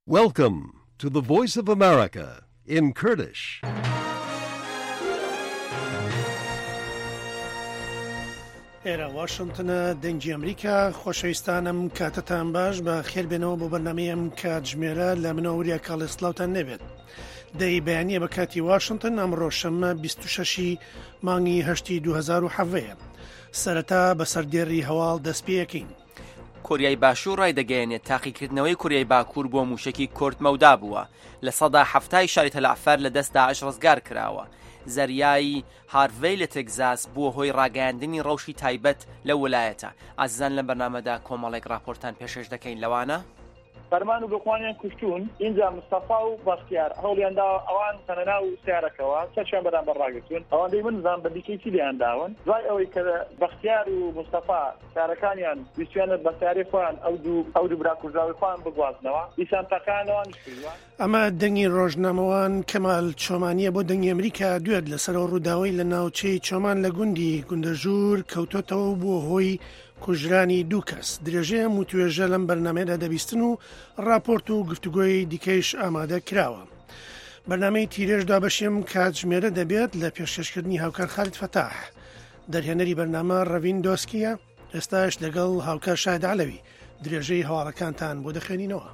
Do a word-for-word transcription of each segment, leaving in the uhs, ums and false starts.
Welcome to the Voice of America in Kurdish. ئێرە واشنگتنە دەنگی ئەمریکا خۆشەویستانم کاتتان باش بە خێربێنەوە بۆ بەرنامەیەم کاتژمێرە لە منەوەوریا کاڵێسلااوتان نەبێت. دەی بەیانیە بە کاتی واشنگتن ئەمڕۆ شەممە بیست و شەشی مانگی هەشتی دوو هەزار و حەڤەیە. سەرەتا بەسەر دێڕی هەواڵ دەست پێیەکەین. کوریای باشوور ڕای دەگەیەنێت تاقیکردنەوەی کوریای باکوور بۆ موشکی کورد مەودا بووە لە سەدا هەفتای شاری تەلعفەر لە دەست داعش ڕزگار کراوە. زەریای هارڤەی لە تێگزاس بووە هۆی ڕاگەیاندنی ڕەوشی تایبەت لە ویلایەتە. ئازیزان لە بەرنامەدا کۆمەڵێک راپۆرتان پێشەش دەکەین لەوانە فەرمان و بخوانیان کوشتون اینجا مستەفا و بەختیار هەوڵیاندا ئەوان تەنەنا و سیارەکەەوە سەرشان بەدان بەڕاگرتون ئەوەندەی من زان بە دیکەیتی لیانداون دوای ئەوەی کە بەختیار و مستەفا سیارەکانیان ویستیانت بە سیارەی خۆیان ئەو دوو ئەو دوو برا کوژراوی خۆیان بگوازنەوە دیسانتەکانەوەن ئەمە دەنگی ڕۆژنامەوان کەمال چۆمانیە بۆ دەنگی ئەمریکا دوێت لەسەرەوە ڕووداوی لە ناوچەی چۆمان لە گوندی گوندەژور کەوتۆتەوە بۆ هۆی کوژرانی دوو کەس. درێژەیە و توێژە لەم بەرنمەیەدا دەبیستن و راپۆرت و گفتوگۆی دیکەیش ئامادە کراوە. بەرنمەی تیرێژدا بەشێم کاتژمێرە دەبێت لە پێشکەشکردنی هاوکار خالد فتاح. دەرهێنەری بەرنامە ڕەڤین دۆسکیە. ئێستاش لەگەڵ هاوکار شاهد عەلەوی درێژەی هەواڵەکانتان بۆ دەخوێنینەوە.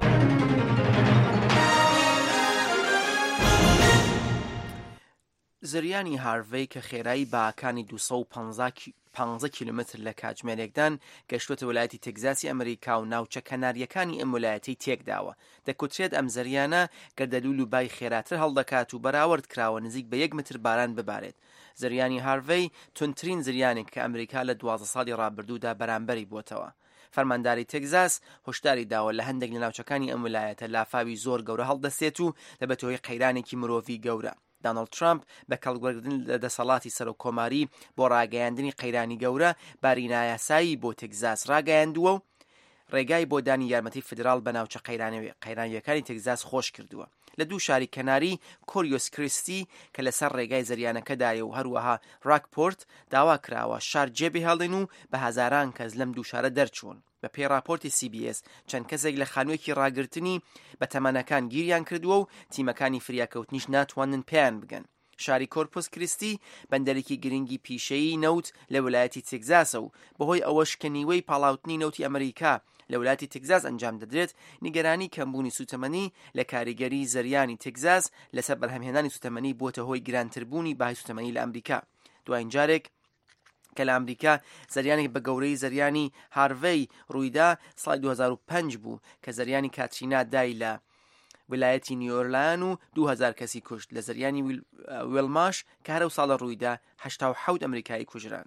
زریانی هارڤەی کە خێرایی باکانی دووسە و پەنجا کیلومتر لە کاتژمێرێکدان گەشتوتە ویلایەتی تێگزاسی ئەمریکا و ناوچە کەناریەکانی ئەم ویلایەتی تێکداوە. دەکوترێت ئەم زریانە گەردەلوول و بای خێراتر هەڵدەکات و بەراورد کراوە نزیک بە یەک متر باران ببارێت. زریانی هارڤەی تونترین زریانێک کە ئەمریکا لە دوازدە ساڵی ڕابردوودا بەرامبەری بووتەوە. فەرمانداری تێگزاس هۆشداری داوە لە هەندێک لە ناوچەکانی ئەم ویلایەتە لافاوی زۆر گەورە هەڵدەسێت و دەبێتەوەی قەیرانێکی مرۆڤی گەورە. دانالد ترامپ بە کەڵگوەرگرتن لە دەسەڵاتی سەر و کۆماری بۆ ڕاگەیاندنی قەیرانی گەورە بارینە یاسایی بۆ تێگزاس ڕاگەیاندووە و ڕێگای بۆ دانی یارمەتی فدرال بە ناوچە قەیرانیەکانی تێگزاس خۆش کردووە. لە دوو شاری کەناری کۆریۆس کریستی کە لەسەر ڕێگای زریانەکەدایە و هەروەها ڕاکپۆرت داوا کراوە شار جێبێ هەڵێن و بە هەزاران کەس لەم دوو شارە دەرچوون. بە پێی راپۆرتی سی بی ئێس چەند کەسێک لە خانوویەکی ڕاگررتنی بە تەمەنەکان گیریان کردووە و تیمەکانی فریاکەوتنیش ناتوانن پێیان بگەن. شاری کۆرپۆس کریستی بەندەرێکی گرنگی پیشەیی نەوت لە ویلایەتی تێگزاسە و بەهۆی ئەوە شکەنیوەی پاڵاوتنی نەوتی ئەمریکا لە ویلایەتی تێگزاس ئەنجام دەدرێت نیگەرانی کەمبوونی سوتەمەنی لە کاریگەری زریانی تێگزاس لەسەر بەرهەمهێنانی سوتەمەنی بۆتە هۆی گرانتربوونی باهای سوتەمەنی لە ئەمریکا. دوایین جارێک کە لە ئەمریکا زریانێک بە گەورەی زریانی هارڤەی ڕوویدا ساڵی دوو هەزار و پێنج بوو کە زریانی کاترینا دای لە ویلایەتی نیوۆرلان و دوو هەزار کەسی کوشت. لە زریانی ویلماش کە هەرەو ساڵە ڕوویدا هەشتا و حەوت ئەمریکایی کوژران.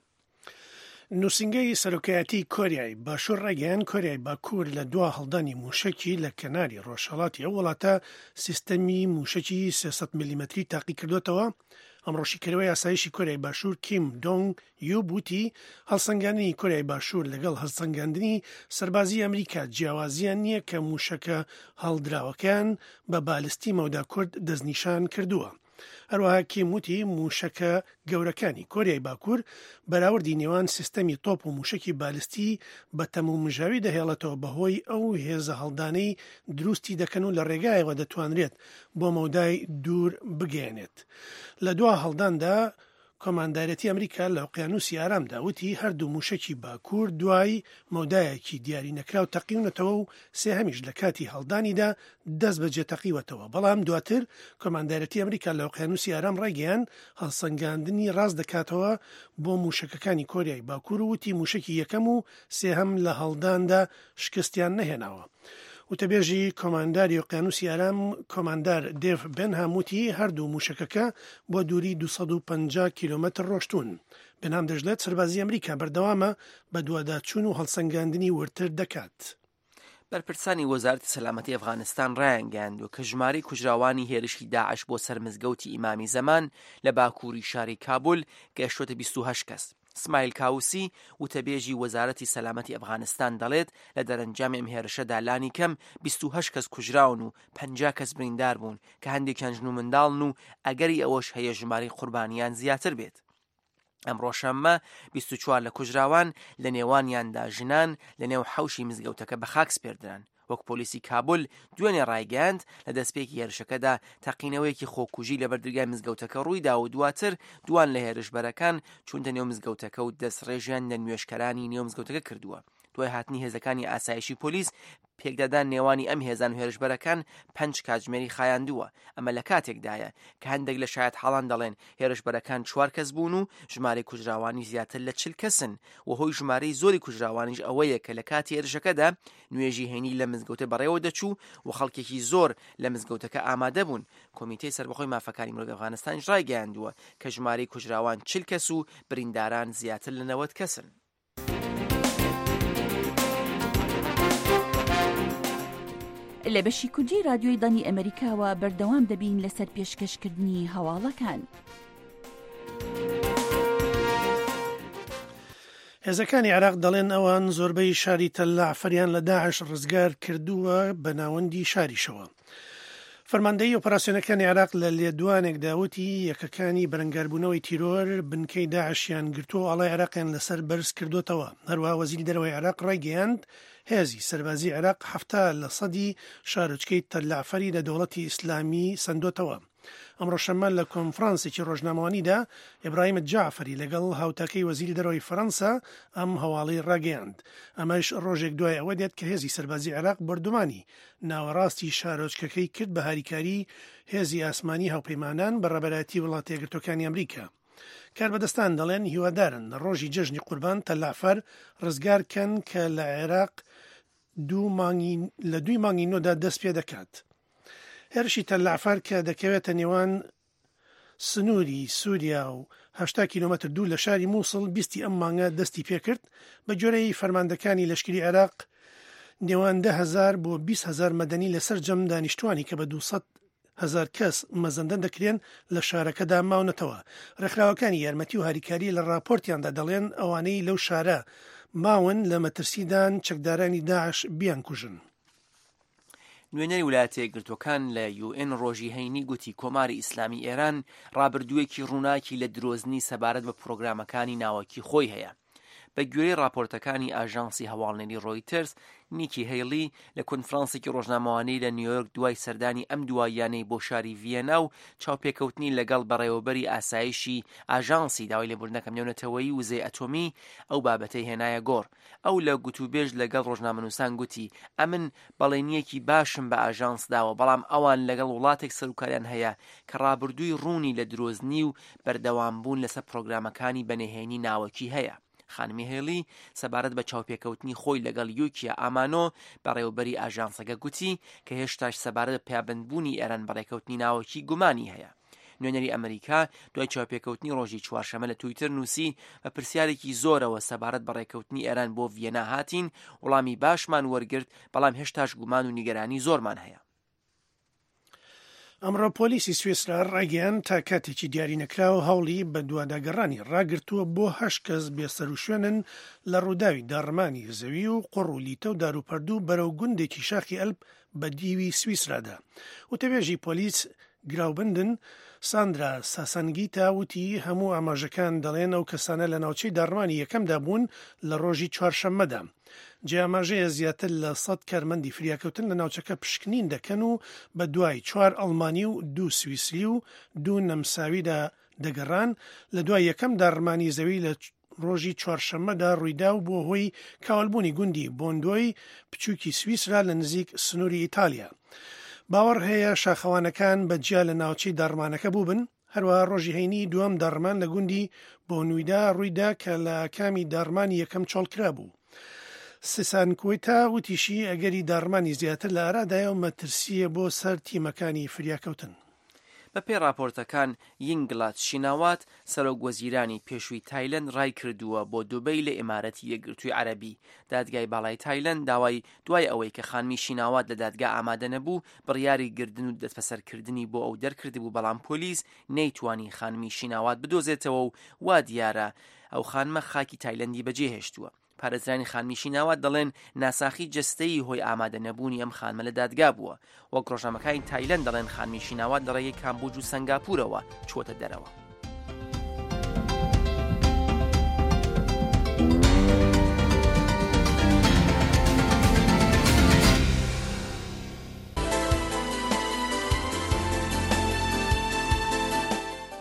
نووسنگەی سەرۆکایەتی کۆریای باشوور ڕێگەیان کۆریای باکوور لە دوا هەڵدانی موشکی لە کەناری ڕۆژهەڵاتی ئەو وڵاتە سیستەمی موشکی سێسەد میلیمەتری تاقی کردوێتەوە. ئەمڕۆشیکردنەوەی یاسایشی کۆریای باشوور کیم دۆنگ یو بوتی هەڵسەنگاندنی کۆریای باشوور لەگەڵ هەڵسەنگاندنی سەربازی ئەمریکا جیاوازیان نییە کە موشەکە هەڵدراوەکان بە بالستی مەودا کورد دەستنیشان کردووە. هەروەها کیم وتی موشەکە گەورەکانی کۆریای باکوور بەراوردی نێوان سیستەمی تۆپ و موشکی بالستی بە تەمومژاوی دەهێڵێتەوە بەهۆی ئەو هێزە هەڵدانەی دروستی دەکەن و لە ڕێگایەوە دەتوانرێت بۆ مەودای دوور بگەێنێت. لە دوا هەڵداندا کۆماندارەتی ئەمریکا لە ئۆقیانوسی ئارامدا وتی هەردوو موشکی باکوور دوای مەودایەکی دیاری نەکراو تەقیونەتەوە و سێهەمیش لە کاتی هەڵدانیدا دەست بەجێ تەقیوەتەوە. بەڵام دواتر کۆماندارەتی ئەمریکا لە ئۆقیانوسی ئارام ڕێگەیان هەڵسەنگاندنی ڕاست دەکاتەوە بۆ موشکەکانی کۆریای باکوور و وتی موشکی یەکەم و سێهەم لە هەڵداندا شکستیان نەهێناوە. وتەبێژی کۆمانداری ئۆقیانوسی ئارام کۆماندار دێڤ بێنهام وتی هەردوو موشکەکە بۆ دووری دووسەد و پەنجا کیلومتر ڕۆشتون. بێنهام دەژڵێت سەربازی ئەمریکا بەردەوامە بە دوواداچوون و هەڵسەنگاندنی ورتر دەکات. بەرپرسانی وەزارەتی سەلامەتی ئەفغانستان ڕایانگەاندووە کە ژمارەی کوژراوانی هێرشی داعش بۆ سەر مزگەوتی ئیمامی زەمان لە باکووری شاری کابول گەیشتوتە بیست و هەشت کەس. اسماعیل کاوسی وتەبێژی وەزارەتی سەلامەتی ئەفغانستان دەڵێت لە دەرەنجامی ئەم هێرشەدا لانی کەم بیست و هەشت کەس کوژراون و پەنجا کەس بریندار بوون کە هەندێکیان ژن و منداڵن و ئەگەری ئەوەش هەیە ژمارەی قوربانیان زیاتر بێت. ئەمڕۆ شەممە بیست و چوار لە کوژراوان لە نێوانیاندا ژنان لە نێو حەوشی مزگەوتەکە بە خاک سپێردران. وەک پۆلیسی کابل دوێنێ ڕایگەیاند لە دەستپێکی هێرشەکەدا تەقینەوەیەکی خۆکوژی لە بەردەرگای مزگەوتەکە ڕوویدا و دواتر دوان لە هێرشبەرەکان چوونتە نێو مزگەوتەکە و دەستڕێژیان لە نوێشکەرانی نێو مزگەوتەکە کردووە. دوای هاتنی هێزەکانی ئاسایشی پۆلیس پێکدادان نێوانی ئەم هێزان و هێرشبەرەکان پەنج کاتژمێری خایاندووە. ئەمە لە کاتێکدایە کە هەندێک لە شایەت حاڵان دەڵێن هێرشبەرەکان چوار کەس بوون و ژمارەی کوژراوانی زیاتر لە چل کەسن و هۆی ژمارەی زۆری کوژراوانیش ئەوەیە کە لە کاتی هێرشەکەدا نوێژی هێنی لە مزگەوتە بەڕێوە دەچوو و خەڵکێکی زۆر لە مزگەوتەکە ئامادە بوون. کۆمیتەی سەربەخۆی مافەکانی مرۆڤی ئەفغانستان ڕایگەیاندووە کە ژمارەی کوژراوان چل کەس و برینداران زیاتر لە نەوەت کەسن. لە بەشی کوردی رادیۆی دانی ئەمریکاوە بەردەوام دەبین لەسەر پێشکەشکردنی هەواڵەکان. هێزەکانی عێراق دەڵێن ئەوان زۆربەی شاری تەلعفەریان لە داعش ڕزگار کردووە بە ناوەندی شاریشەوە. فەرماندەی ئۆپەراسیۆنەکانی عێراق لە لێدوانێک داوتی یەکەکانی بەرەنگاربوونەوەی تیرۆر بنکەی داعشیان گرتووە ئاڵای عێراقیان لەسەر بەرز کردوتەوە. هەروەها وەزیری دەرەوەی عێراق ڕایگەیاند هێزی سەربازی عێراق هەفتە لە سەدی شارۆچکەی تەلعفەری لە دەوڵەتی ئیسلامی سندۆتەوە. ئەمڕۆ شەمە لە کۆنفرانسێکی ڕۆژنامەوانیدا ئیبراهیم جعفەری لەگەڵ هاوتاکەی وەزیری دەرەوەی فەڕەنسا ئەم هەواڵەی ڕاگەیاند. ئەمەش ڕۆژێک دوای ئەوە دێت کە هێزی سەربازی عێراق بەردومانی ناوەڕاستی شارۆچکەکەی کرد بە هاریکاری هێزی ئاسمانی هاوپەیمانان بە ڕێبەرایەتی وڵاتە یەکگرتووەکانی ئەمریکا. کاربەدەستان دەڵێن هیوادارن لە ڕۆژی جەژنی قوربان تەلعفەر ڕزگارکەن کە لە عێراق لە دوی مانگی نۆدا دەست پێ دەکات. هێرشی تەلعفەر کە دەکەوێتە نێوان سنووری سووریا و هەشتا کیلۆمەتر دوو لە شاری مووسڵ بیستی ئەم مانگە دەستی پێکرد. بە جۆرەی فەرماندەکانی لەشکری عێراق نێوان ده هەزار بۆ بیست هەزار مەدەنی لەسەر جەم دانیشتوانی کە بە دووسەد هەزار کەس مەزەندە دەکرێن لە شارەکەدا ماونەتەوە. ڕێکخراوەکانی یارمەتی و هاریکاری لە راپۆرتیاندا دەڵێن ئەوانەی لەو شارە ماون لە مەترسیدان چەکدارانی داعش بیان کوژن. نوێنەری ویلایەتە یەکگرتووەکان لە یو ئێن ڕۆژی هەینی گوتی کۆماری ئیسلامی ئێران ڕابردوویەکی ڕووناکی لە درۆزنی سەبارەت بە پرۆگرامەکانی ناوەکی خۆی هەیە. بە گوێرەی راپۆرتەکانی ئاژانسی هەواڵنێری ڕۆیترز نیکی هەیلی لە کۆنفرانسێکی ڕۆژنامەوانەی لە نیویۆرک دوای سەردانی ئەم دواییانەی بۆ شاری ڤیەنا و چاوپێکەوتنی لەگەڵ بەڕێوەبەری ئاسایشی ئاژانسی داوای لێبوردنەکە نێونەتەوەیی وزەی ئەتۆمی ئەو بابەتەی هێنایە گۆڕ. ئەو لە گوتوبێژ لەگەڵ ڕۆژنامەنووسان گوتی ئەمن بەڵێنیەکی باشم بە ئاژانس داوە بەڵام ئەوان لەگەڵ وڵاتێک سەرۆکاریان هەیە کە ڕابردووی ڕوونی لە درۆزنی و بەردەوامبوون لەسەر پرۆگرامەکانی بەنهێنی ناوەکی هەیە. خانمی هێلی سەبارەت بە چاوپێکەوتنی خۆی لەگەڵ یوکیا ئامانۆ بەڕێوەبەری ئاژانسەکە گوتی کە هێشتاش سەبارەت بە پیابندبوونی ئێران بەڕێکەوتنی ناوەکی گومانی هەیە. نوێنەری ئەمریکا دوای چاوپێکەوتنی ڕۆژی چوارشەمە لە تویتر نووسی بە پرسیارێکی زۆرەوە سەبارەت بە ڕێکەوتنی ئێران بۆ ڤیەنا هاتین وەڵامی باشمان وەرگرت بەڵام هێشتاش گومان و نیگەرانی زۆرمان هەیە. ئەمڕۆ پۆلیسی سوێسرا ڕاگەیان تا کاتێکی دیاری نەکراوە هەوڵی بە دوواداگەڕانی ڕاگرتووە بۆ هەشت کەس بێسەر و شوێنن لە ڕووداوی داڕمانی زەوی و قوڕ و لیتە و داروپەردوو بەرەو گوندێکی شاخی ئەلب بە دیوی سویسرادا. وتەبێژی پۆلیس گراوبندن ساندرا ساسانگیتا وتی هەموو ئاماژەکان دەڵێن ئەو کەسانە لە ناوچەی داڕمانی یەکەمدا بوون لە ڕۆژی چوارشەممەدا. جیاماژەیە زیاتر لە سەد کارمەندی فریاکەوتن لە ناوچەکە پشکنین دەکەن و بە دوای چوار ئەڵمانی و دوو سویسری و دوو نەمساویدا دەگەڕان. لە دوای یەکەم داڕمانی زەوی لە ڕۆژی چوارشەممەدا ڕوویدا و بۆ هۆی کاولبوونی گوندی بۆندۆی بچووکی سویسرا لە نزیک سنووری ئیتالیا. باوەڕ هەیە شاخەوانەکان بەجیا لە ناوچەی داڕمانەکە بووبن. هەروەها ڕۆژی هەینی دووەم داڕمان لە گوندی بۆنوویدا ڕوویدا کە لە کامی داڕمانی یەکەم چۆڵکرا بوو. سسانکۆیتا وتیشی ئەگەری داڕمانی زیاتر لە ئارادایە و مەترسیە بۆ سەر تیمەکانی فریاکەوتن. بە پێی راپۆرتەکان یینگلات شیناوات سەرۆک وەزیرانی پێشووی تایلەند ڕای کردووە بۆ دوبەی لە ئیمارەتی یەکگرتووی عەرەبی. دادگای باڵای تایلەند داوای دوای ئەوەی کە خانمی شیناوات لە دادگا ئامادە نەبوو بڕیاری گردن و دەستبەسەرکردنی بۆ ئەو دەرکردی بوو بەڵام پۆلیس نەیتوانی خانمی شیناوات بدۆزێتەوە و وا دیارە ئەو خانمە خاکی تایلەندی بەجێهێشتووە. پارێزرانی خانمی شیناوات دەڵێن ناساخی جستەی هۆی ئامادە نەبوونی ئەم خانمە لە دادگا بووە. وەک ڕۆژنامەکانی تایلەند دەڵێن خانمی شیناوات لە ڕێگەی کامبوج و سنگاپورەوە چووەتە دەرەوە.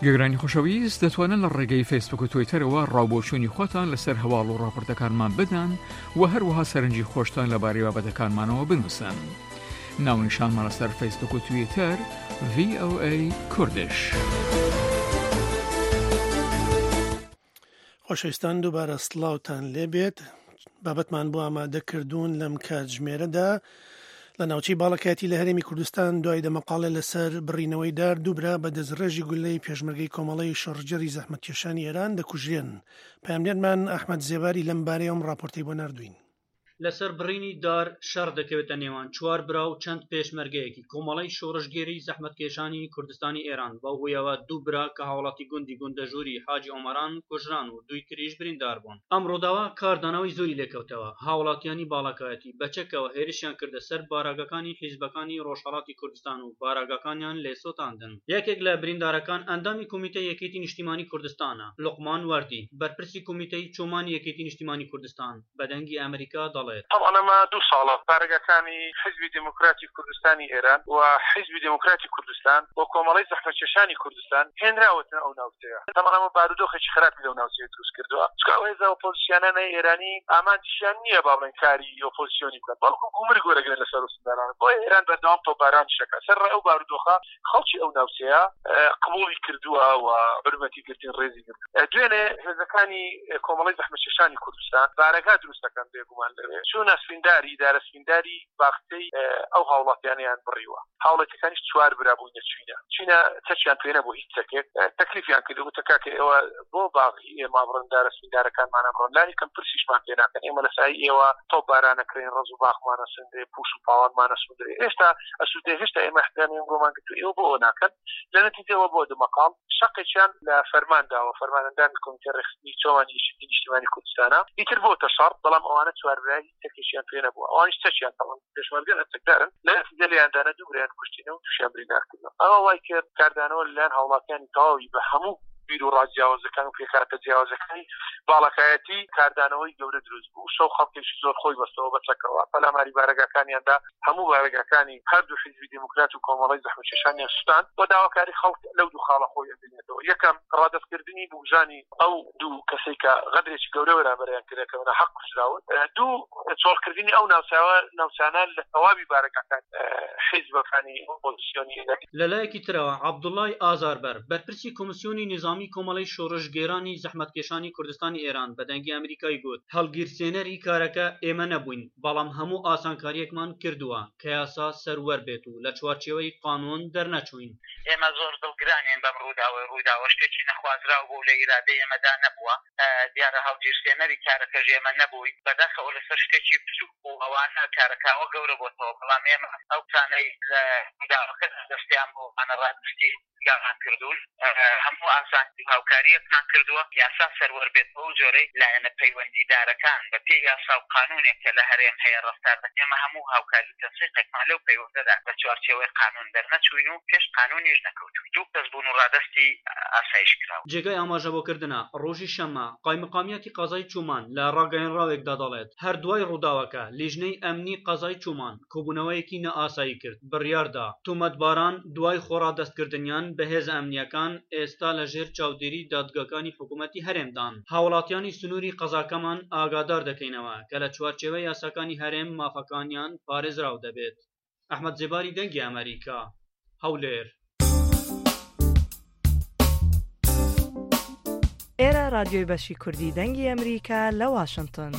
گەگرانی خۆشەویست دەتوانن لە ڕێگەی فیسبوک و تویتەرەوە ڕاوبۆچوونی خۆتان لەسەر هەواڵ و ڕاپۆرتەکانمان بدەن و هەروەها سەرنجی خۆشتان لەبارەی بابەتەکانمانەوە بنووسن. ناونیشانمان لەسەر فیسبوک و تویتەر ڤی ئۆ ئەی کوردش. خۆشەویستان دووبارە سڵاوتان لێبێت. بابەتمان بۆ ئامادەکردوون لەم کاتژمێرەدا لە ناوچەی باڵەکایەتی لە هەرێمی کوردستان دوای دەمەقاڵە لەسەر بڕینەوەی دار دووبرا بە دەستڕێژی گولەی پێشمەرگەی کۆمەڵەی شەڕجەری زەحمەتکێشانی ئێران دەکوژێن. پەیامدێرمان ئەحمەد زێواری لەم بارەیەم ڕاپۆرتەی بۆ ناردوین. لەسەر بڕینی دار شەڕ دەکەوێتە نێوان چوار برا و چەند پێشمەرگەیەکی کۆمەڵەی شۆڕژگێری زەحمەتکێشانی کوردستانی ئێران بەو هۆیەوە دوو برا کە هاوڵاتی گوندی گوندەژووری حاجی ئۆمەران کوژران و دوی تریش بریندار بوون. ئەم ڕۆداوا کاردانەوەی زۆری لێکەوتەوە. هاوڵاتیانی باڵەکایەتی بەچەکەوە هێرشیان کردە سەر باراگەکانی حیزبەکانی ڕۆژهەڵاتی کوردستان و باراگەکانیان لێسۆتاندن. یەکێک لە بریندارەکان ئەندامی کۆمیتەی یەکێتی نیشتیمانی کوردستانە، لوقمان وەردی، بەرپرسی کۆمیتەی چۆمانی یەکێتی نیشتیمانی کوردستان بەدەنگی ئەمریکا دەڵێت طبعا ما دو ساڵە بارگەکانی حیزبی دموکراتی کوردستانی ئێران و حیزبی دموکراتی کوردستان و کۆمەڵی زەحمەتکێشانی کوردستان هێنراوەتن ئەو ناوچەیە. طبعا ئەمە بارودۆخێکی خراپی لەو ناوچەیە دروست کردووە. چکە ئەو هێزە ئۆپۆزیسیۆنانە ئێرانی ئامادەیان نییە با بڵێن کاری ئۆپۆزیسیۆنی بکات، بەڵکو گومرگ وەرەگرن لەسەر وسنداران. بۆیە ئێران بەردەوام تۆپبارانی شەکە. سەر ئەو بارودۆخە خەڵکی ئەو ناوچەیە قبوڵی کردووە و برمەتی گرتین ڕێزی گرتن. دوێنێ هێزەکانی کۆمەڵی زەحمەتکێشانی کوردستان بارەکە دروست دەکەن بێگومان لەوێ. چونە سفینداری دارە سفینداری باختەی ئەو هاوڵاتیانیان بڕیوە. هاوڵاتیەکانیش چوار برا بووینە چینە. چینە تەچیان پێ نەبوو هیچ چەکێک. تەکلیفیان کردو وتە کە ئێوە بۆ باغی ئێمە بڕن دارە سفیندارەکانمانە بڕن لانی کەم پرسیشمان پێ ناکەن. ئێمە لەسایی ئێوە تۆپ بارانەکرێن ڕەز و باخمانە سندرێ پوش و پاوانمانە سوودرێ. ئێستا ئەسوودێ هێشتا ئێمە احتیامیان بۆمان کردو ئێوە بۆ ئەو ناکەن. لە نەتیجەوە بۆ دمەقام شەقێکیان لە فەرمانداوە فەرمانەندانی کۆمیتە ڕێکخستنی چۆمانی یەکێتی نیشتیمانی کوردستانە ئیتر بۆتە شەڕ، بەڵام ئەوانە چوار برای تەکێکیان پێ نەبووە. ئەوانیش تەچیان تەڵن پێشمەرگە ئەچەکدارن لە نەتیجە لێیاندانە دوو برایان کوشتینەوە و تووشیان بریندارکردنەوە. ئەوە وای کرد کاردانەوە لەلایەن هاوڵاتیانی تەواوی بە هەموو بیر و ڕاجیاوازەکان و پێکاتە جیاوازەکانی باڵەکایەتی کاردانەوەی گەورە دروست بوو. شەو خەڵکێکی زۆر خۆی بەستەوە بەچەکەوە. پەلاماری بارەگاکانیاندا هەموو بارەگاکانی هەردوو حیزبی دموکرات و کۆمەڵی زەحمەتکێشانیان سوتاند بۆ داواکاری خەڵک لەو دوو خاڵە خۆی دێنێتەوە. یەکەم ڕادەستکردنی بوژانی ئەو دوو کەسێک کە غەدرێکی گەورە بەرامبەریان کردێکەوە حەق کوژراون. دوو چۆڵکردنی ئەو ناوچاوە ناوچانە لە تەواوی بارەگاکان حیزبەکانی ئۆپۆزیسیۆنی. لەلایەکی ترەوە عەبدوڵڵای ئازاربەر بەرپرسی کۆمیسیۆنی نظامی کۆمەڵی شۆڕژگێرانی زەحمەتکێشانی کوردستانی ئێران بەدەنگی ئەمریکای گوت هەڵگیرسێنەری کارەکە ئێمە نەبووین، بەڵام هەموو ئاسانکاریەکمان کردووە کە یاسا سەروەر بێت و لە چوارچێوەی قانون دەرنەچوین. ئێمە زۆر دڵگرانین بەم ڕووداوەی ڕووداوە شتێکی نەخوازراو بوو لە ئیرادەی ئێمەدا نەبووە. دیارە هەڵگیرسێنەری کارەکەژ ئێمە نەبووین، بەداخەوە لەسەر شتێکی بچووک بوو ئەوانە کارەکەوە گەورە بۆتەوە، بەڵام ئێمە ئەو چانەی لە ڕووداوەکە دەستیان بۆ ئەنەڕادستی گاڵان کردوون، هەموو ئاسانی هاوکاریەکمان کردووە یاسا سەروەر بێتەوە و جۆرەی لایەنە پەیوەندیدارەکان بە پێی یاسا و قانونێک کە لە هەرێم هەیە ڕەفتار دەکەن. ئێمە هەموو هاوکاری تەنسیقێکمان لەو پەیوەندەدا بە چوارچێوەی قانون دەرنەچوین و پێش قانونیش نەکەوتوین. دوو کەس بوون و ڕادەستی ئاسایش کراوە. جێگای ئاماژەبۆکردنە ڕۆژی شەممە قایمقامیەتی قەزای چومان لە ڕاگەیەنراوێکدا دەڵێت هەر دوای ڕووداوەکە لیژنەی ئەمنی قەزای چومان کۆبوونەوەیەکی نەئاسایی کرد، بڕیاردا تۆمەتباران دوای خۆڕادەستکردنیان بەهێز ئەمنیەکان ئێستا لە ژێر چاودێری دادگاکانی حکوومەتی هەرێمدان. هاوڵاتیانی سنووری قەزاکەمان ئاگادار دەکەینەوە کە لە چوارچێوەی یاساکانی هەرێم مافەکانیان پارێزراو دەبێت. ئەحمەد زێباری دەنگی ئەمریکا، هەولێر. ئێرە رادیۆی بەشی کوردی دەنگی ئەمریکا لە واشنگتن.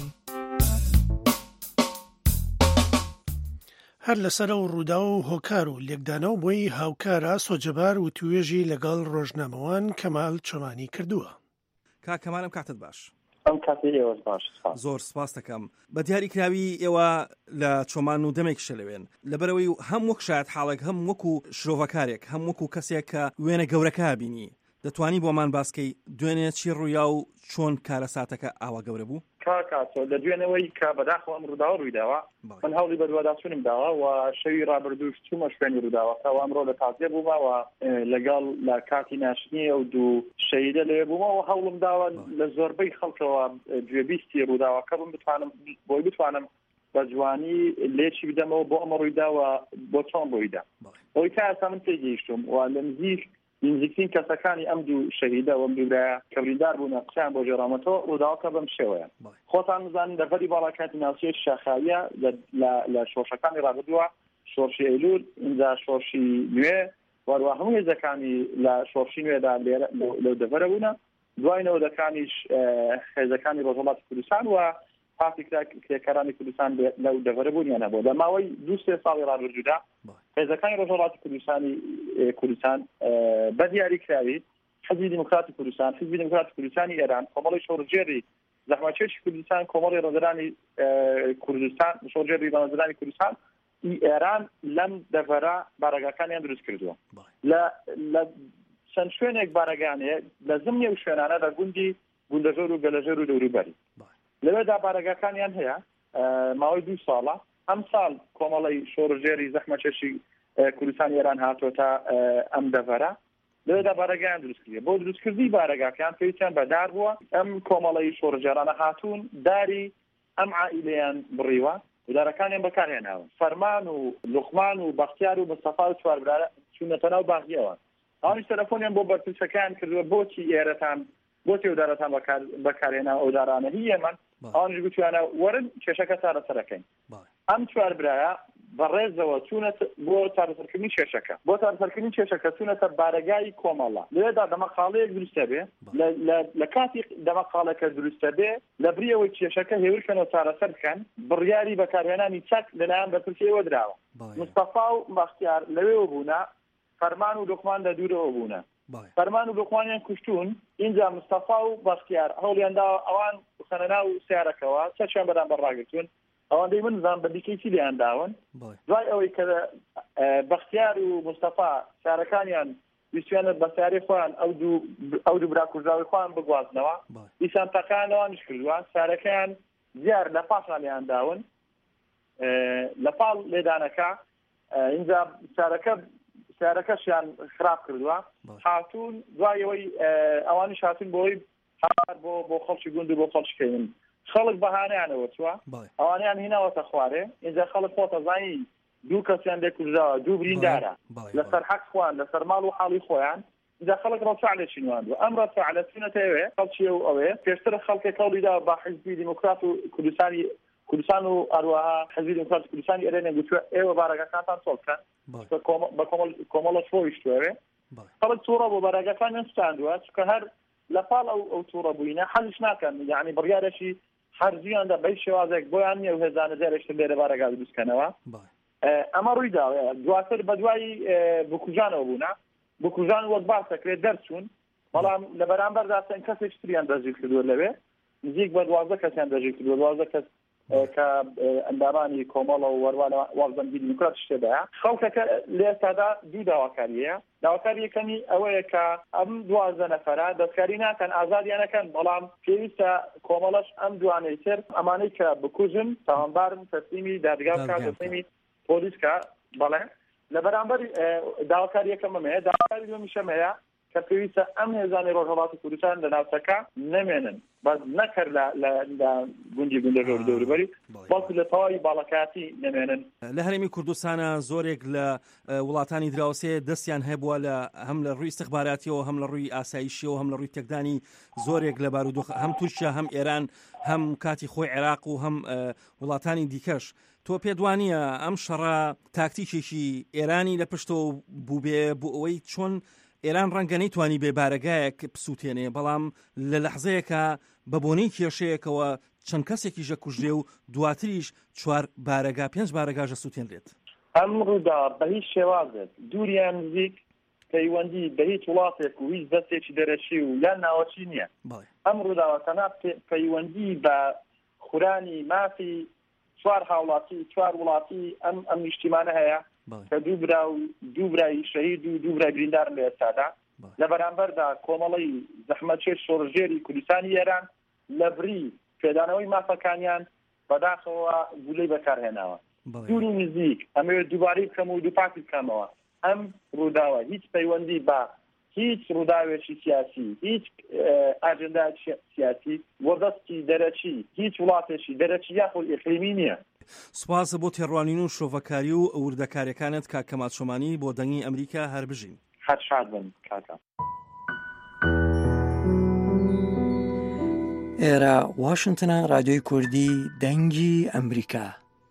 هەر لەسەر و ڕوودا و هۆکار و لێکدانەوە بۆی هاوکارە سۆجەبار و توێژی لەگەڵ ڕۆژنامەوان کەمال چۆمانی کردووە. کا کەمالم کاتت باش. ئەم کاتی ئێوە باش. زۆر سپاس دەکەم. بە دیاریکراوی ئێوە لە چۆمان و دەمێک شەلەوێن لەبەرەوەی هەم وەک شایەت حاڵێک هەم وەکو شرۆڤەکارێک هەم وەکو کەسێک کە وێنە گەورەکە بینی دەتوانی بۆمان باسکەی دوێنێ چی ڕوویا و چۆن کارە ساتەکە ئاوا گەورە بوو؟ کاکاتۆ لە دوێنەوەی کە بەداخەوە ئەم ڕووداوە ڕوویداوە من هەوڵی بەدواداچوونم داوە و شەوی ڕابردووش چوومە شوێنی ڕووداوەکەەوە ئەمڕۆ لە تازیە بوومەوە لەگەڵ لە کاتی ناشنیە و دوو شەیدە لێ بوومەوە هەوڵم داوە لە زۆربەی خەڵکەوە گوێبیستی ڕووداوەکە بم بتوانم بۆی بتوانم بە جوانی لێچی بدەمەوە بۆ ئەمە ڕوویداوە بۆ چۆن ڕوویدا ئەوی تا ئێستا من تێگەیشتم و لە نزیک نزیکترین کەسەکانی ئەم دوو شەهیدە و ئەم دوورایە کە بریندار بوون قسەیان بۆ جێڕامەتەوە ڕووداوەکە بەم شێوەیە. خۆتان بزانن دەڤەری باڵاکاتی ناوچەی شاخاویە لە شۆڕشەکانی ڕابردووە شۆڕشی ئەیلول اینجا شۆڕشی نوێ وەروە هەموو هێزەکانی لە شۆڕشی نوێدا لەو دەڤەرە بوونە دوای نەوەدەکانیش هێزەکانی ڕۆژهەڵاتی کوردستان و پارتی کرێکەرانی کوردستان لەو دەڤەرە بوونیانە بۆ لە ماوەی دوو سێ ساڵی ڕابردوودا هێزەکانی ڕۆژهەڵاتی کوردستانی کوردستان بە دیاریکراوی حزبی دیموکراتی کوردستان حزبی دیموکراتی کوردستانی ئێران کۆمەڵی شۆڕژێری زەحمەتکێشی کوردستان کۆمەڵی ڕێزەرانی کوردستان شۆڕژێری ڕێزەرانی کوردستان ئێران لەم دەڤەرە بارەگاکانیان دروست کردووە لە چەند شوێنێک بارەگانەیە لە زمنی و شوێنانە لە گوندی گوندەژۆر و گەلەژێر و دەوروبەری لەوێدا بارەگاکانیان هەیە ماوەی دوو ساڵە ئەم ساڵ کۆمەڵی شۆڕژێری زەحمەتکێشی کوردستان ئێران هاتووە تا ئەم دەڤەرە لەوێدا بارەگایان دروست کردووە بۆ دروستکردی بارەگاکان پێویستیان بەدار بووە ئەم کۆمەڵی شۆڕژێرانە هاتوون داری ئەم عائیلەیان بڕیوە ودارەکانیان بەکارهێناوە فەرمان و لوقمان و بەختیار و مستەفا و چواربرارە چوونەتە ناو باغیەوە ئەوانیش تەلەفۆنیان بۆ بەرپرسەکان کردووە بۆچی ئێرەتان بۆچی ئەودارەتان بەکارهێنا ئەودارانە هی ئێمە ئەوانیش گوتیانە وەرن کێشەکە چارەسەرەکەین ئەم چواربرایە بەڕێزەوە چوونەتە بۆ چارەسەرکردنی کێشەکە بۆ چارەسەرکردنی کێشەکە چوونەتە بارەگای کۆمەڵە لێدا دەمەقاڵەیەک دروستە بێ لە کاتی دەمەقاڵەکە دروستە بێ لە بریەوەی کێشەکە هێورکەنەوە چارەسەر بکەن بڕیاری بەکارهێنانی چەک لەلایەن بەرپرسیەوە دراوە مستەفا و بەختیار لەوێوە بوونە فەرمان و لوقمان لە دوورەوە بوونە فەرمان و لوقمانیان کوشتون اینجا مستەفا و بەختیار هەوڵیاندا ئەوان خەنە ناو سیارەکەەوە سەرچیان بەدان بەڕاگرتوون ئەوەندەی من زان بە دیکەیتی لیان داون دوای ئەوەی کە بەختیار و مستەفا سیارەکانیان ویستیانە بە سیارەی خۆیان ئەو دوو برا کوژراوی خۆیان بگوازنەوە ئیسان تەقانەوانش کردووە سیارەکەیان زیار لە پاشان لیان داون لە پاڵ لێدانەکە اینجا سیارەکە سیارەکەشیان خراپ کردووە هاتوون دوایەوەی ئەوانیش هاتوون بۆی بۆ بۆ خەڵکی گوند و بۆ خەڵکیکەین خەڵک بەهانەیانەوە چوە ئەوانیان هیناوەتە خوارێ اینجا خەڵک خۆتە زانی دوو کەسیان لێکوژراوە دوو بریندارە لەسەر حەق خۆیان لەسەر ماڵ و حاڵی خۆیان اینجا خەڵک ڕەفع لێ چینواندووە ئەم ڕەفع لە چونەتە ئەوێ خەڵکی و ئەوێ پێشتر خەڵکێک هەوڵیدا بە حیزبی دیموکرات و کوردستانی کوردستان و ئەروەها حیزبی دیموکرات کوردستانی ئێرانە گوتووە ئێوە بارەگاکانتان تۆڵ بکەن بە کۆمەڵە خۆیشتوێ خەڵک تووڕە بۆ بارەگاکانیان ستاندووە چکە هەر لە پاڵ ئەو تووڕە بووینە حەلش ناکەن یعنی بڕیارەشی هەرزیاندا بەی شێوازێک بۆیان نیە و هێزانە جارێکتر لێرە بارەگا دروستکەنەوە ئەمە ڕوویداوە دواتر بە دوای بکوژانەوە بوونا بکوژان وەک باسەکرێت دەرچوون بەڵام لە بەرامبەردا چەند کەسێک تریان دەژیر کردووە لەوێ نزیک بە دوازدە کەسیان دەژیر کردووە دوازدە کەس کە ئەندامانی کۆمەڵە و وەروانە وازدەنگی دیموکرات شتێدایە خەڵکەکە لە ئێستادا دوو داواکاریەیە داواکاری یەکەمی ئەوەیە کە ئەم دوازدە نەفەرە دەستکاری ناکەن ئازادیانەکەن بەڵام پێویستە کۆمەڵەش ئەم دوانەی تر ئەمانەی کە بکوژن تاوانبارن تەسلیمی دادگا بکات تەسلیمی پۆلیسکە بەڵێ لە بەرامبەر داواکاری یەکەمەیە داواکاری دووەمیشەمەیە کە پێویستە ئەم هێزانی ڕۆژهەڵاتی کوردستان لە ناوچەکە نەمێنن بەس نەکرد لە گوندی گوندەژۆر دەوروبەری بەڵکو لە تەواوی باڵەکاتی نەمێنن لە هەرێمی کوردستانە زۆرێک لە وڵاتانی دراوسێ دەستیان هەبووە لە هەم لە ڕووی استخباراتیەوە هەم لە ڕووی ئاسایشیەوە هەم لە ڕووی تێکدانی زۆرێک لە بارودۆخ هەم تورکیا هەم ئێران هەم کاتی خۆی عێراق و هەم وڵاتانی دیکەش تۆ پێدوانیە ئەم شەڕە تاکتیکێکی ئێرانی لە پشتەوە بوو بێ بۆ ئەوەی چۆن ئێران ڕەنگە نەیتوانی بێ بارەگایەک پسووتێنێ بەڵام لە لەحزەیەکە بە بۆنەی کێشەیەکەوە چەند کەسێکی ژە کوژرێ و دواتریش چوار بارەگا پێنج بارەگاژە سووتێنرێت ئەم ڕوودا بە هیچ شێوازێت دووریان نزیک پەیوەندی بە هیچ وڵاتێک و هیچ دەستێکی دەرەشی و یان ناوەچی نییە ئەم ڕووداوە تەنها پەیوەندی بە خورانی مافی چوار هاوڵاتی چوار وڵاتی ئەم ئەم نیشتیمانە هەیە کە دوو برا و دوو برای شەهید و دوو برای بریندارن لە ئێستادا لە بەرامبەردا کۆمەڵی زەحمەتکێش شۆڕژێری کوردستانی ئێران لە بری پێدانەوەی مافەکانیان بەداخەوە گولەی بەکارهێناوە دووری نزیک ئەمەوێت دووبارەی بکەم و دووپاتی بکەمەوە ئەم ڕووداوە هیچ پەیوەندی بە هیچ ڕووداوێکی سیاسی هیچ ئاجندا سیاسی وەدەستی دەرەچی هیچ وڵاتێکی دەرەچی یاخود ئیقلیمی نییە. سوپاسە بۆ تێڕوانین و شۆڤەکاری و وردەکاریەکانت کاکەمات شۆمانی بۆ دەنگی ئەمریکا هەر بژین. هەر شاد بن کاکە. ئێرە واشنگتنە رادیۆی کوردی دەنگی ئەمریکا.